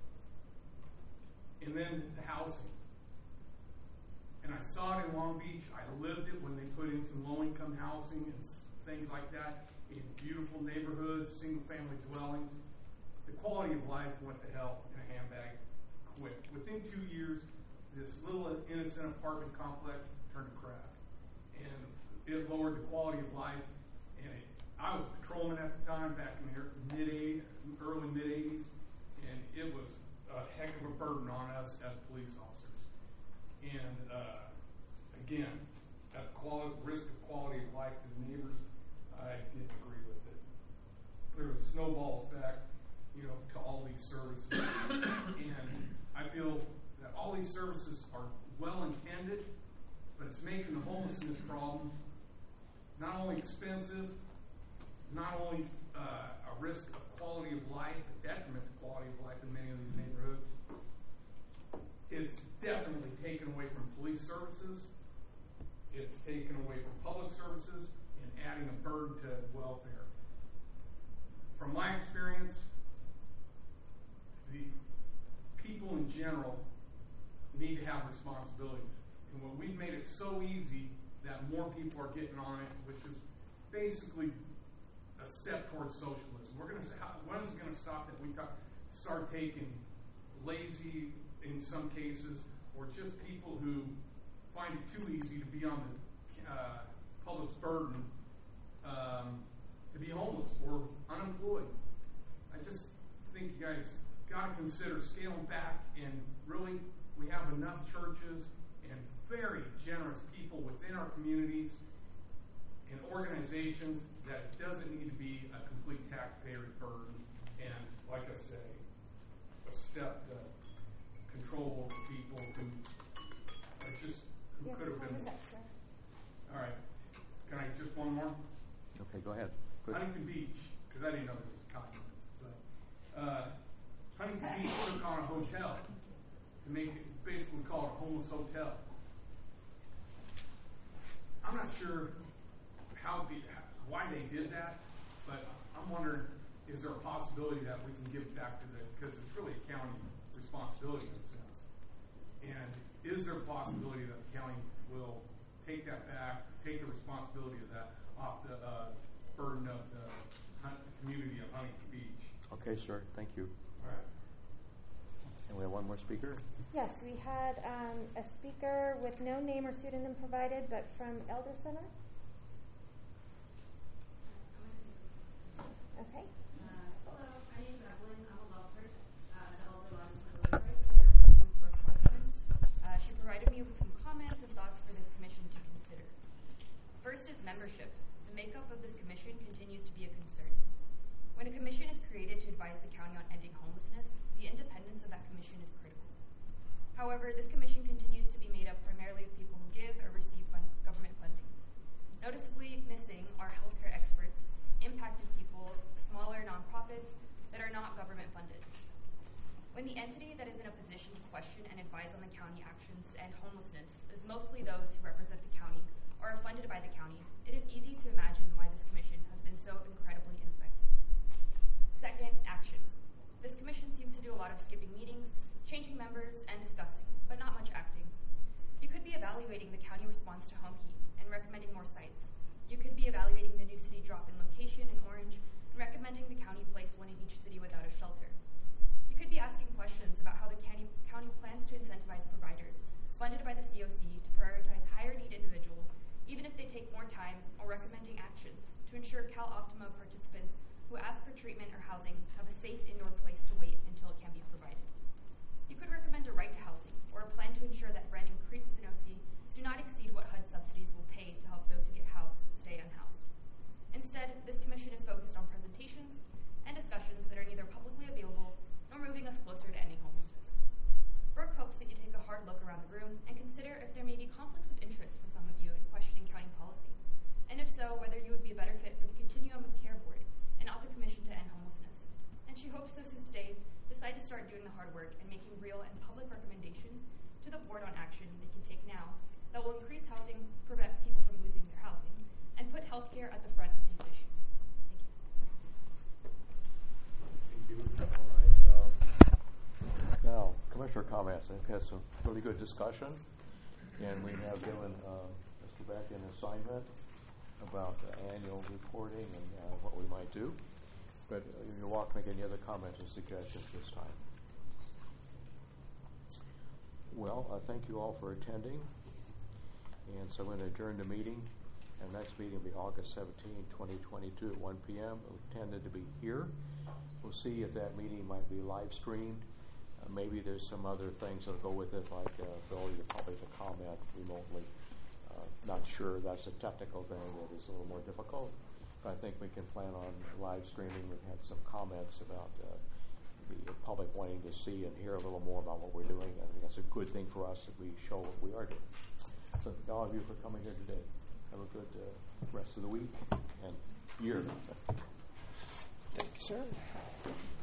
and then the housing. And I saw it in Long Beach. I lived it when they put in some low-income housing and things like that in beautiful neighborhoods, single-family dwellings. The quality of life went to hell in a handbag quick. Within two years, this little innocent apartment complex turned to crap. And it lowered the quality of life. And it, I was a patrolman at the time, back in the mid-eighties, early mid-eighties, and it was a heck of a burden on us as police officers. And uh, again, at quality, risk of quality of life to the neighbors, I didn't agree with it. There was a snowball effect, you know, to all these services. And I feel that all these services are well intended, but it's making the homelessness problem not only expensive, not only uh, a risk of quality of life, a detriment to quality of life in many of these neighborhoods. It's definitely taken away from police services. It's taken away from public services and adding a burden to welfare. From my experience, the people in general need to have responsibilities. And when we've made it so easy that more people are getting on it, which is basically a step towards socialism. We're going to say, how, when is it going to stop that we talk, start taking lazy, in some cases, or just people who find it too easy to be on the uh, public's burden um, to be homeless or unemployed. I just think you guys got to consider scaling back, and really we have enough churches and very generous people within our communities and organizations that it doesn't need to be a complete taxpayer's burden and, like I say, a step to control over people who are just who could have been. All right. Can I just one more? Okay, go ahead. Good. Huntington Beach, because I didn't know there was continents. But, uh, Huntington Beach took on a hotel to make it, basically call it a homeless hotel. I'm not sure how the, why they did that, but I'm wondering, is there a possibility that we can give it back to the, because it's really a county responsibility in a sense. And is there a possibility that the county will take that back, take the responsibility of that off the uh, burden of the hunt, community of Huntington Beach? Okay, sir. Thank you. All right. And we have one more speaker. Yes, we had um, a speaker with no name or pseudonym provided, but from Elder Center. Okay. Uh, hello, my name is Evelyn. I'm a law clerk uh, at Elder Law Center working for Questions. Uh, she provided me with some comments and thoughts for this commission to consider. First is membership. The makeup of this commission continues to be a concern. When a commission is created to advise the county on ending homelessness, the independence of that commission is critical. However, this commission continues to be made up primarily of people who give or receive fund- government funding. Noticeably missing are healthcare experts, impacted people, smaller nonprofits that are not government funded. When the entity that is in a position to question and advise on the county actions to end homelessness is mostly those who represent the county or are funded by the county, it is easy to imagine why this commission has been so incredibly ineffective. Second, action. This commission seems to do a lot of skipping meetings, changing members, and discussing, but not much acting. You could be evaluating the county response to home heat and recommending more sites. You could be evaluating the new city drop-in location in Orange and recommending the county place one in each city without a shelter. You could be asking questions about how the county, county plans to incentivize providers funded by the C O C to prioritize higher need individuals, even if they take more time, or recommending actions to ensure Cal Optima participants who ask for treatment or housing have a safe indoor place to wait until it can be provided. You could recommend a right to housing or a plan to ensure that rent increases in O C do not exceed what H U D subsidies will pay to help those who get housed stay unhoused. Instead, this commission is focused on presentations and discussions that are neither publicly available nor moving us closer to ending homelessness. Brooke hopes that you take a hard look around the room and consider if there may be conflicts of interest for some of you in questioning county policy, and if so, whether you would be a better fit for the Continuum of Care Board and not the Commission to End Homelessness. And she hopes those who stay decide to start doing the hard work and making real and public recommendations to the board on action they can take now that will increase housing, prevent people from losing their housing, and put healthcare at the front of these issues. Thank you. All right. Um, now, Commissioner comments. I think we had some really good discussion, and we have given uh, Mister Beck an assignment about uh, annual reporting and uh, what we might do. But uh, you're welcome to make any other comments or suggestions this time. Well, uh, thank you all for attending. And so I'm going to adjourn the meeting. And the next meeting will be August seventeenth, twenty twenty-two at one p.m. We intended to be here. We'll see if that meeting might be live streamed. Uh, maybe there's some other things that will go with it, like uh, ability of the public to comment remotely. Uh, not sure. That's a technical thing that is a little more difficult. But I think we can plan on live streaming. We've had some comments about uh, the public wanting to see and hear a little more about what we're doing. I think that's a good thing for us that we show what we are doing. So thank all of you for coming here today. Have a good uh, rest of the week and year. Thank you, sir.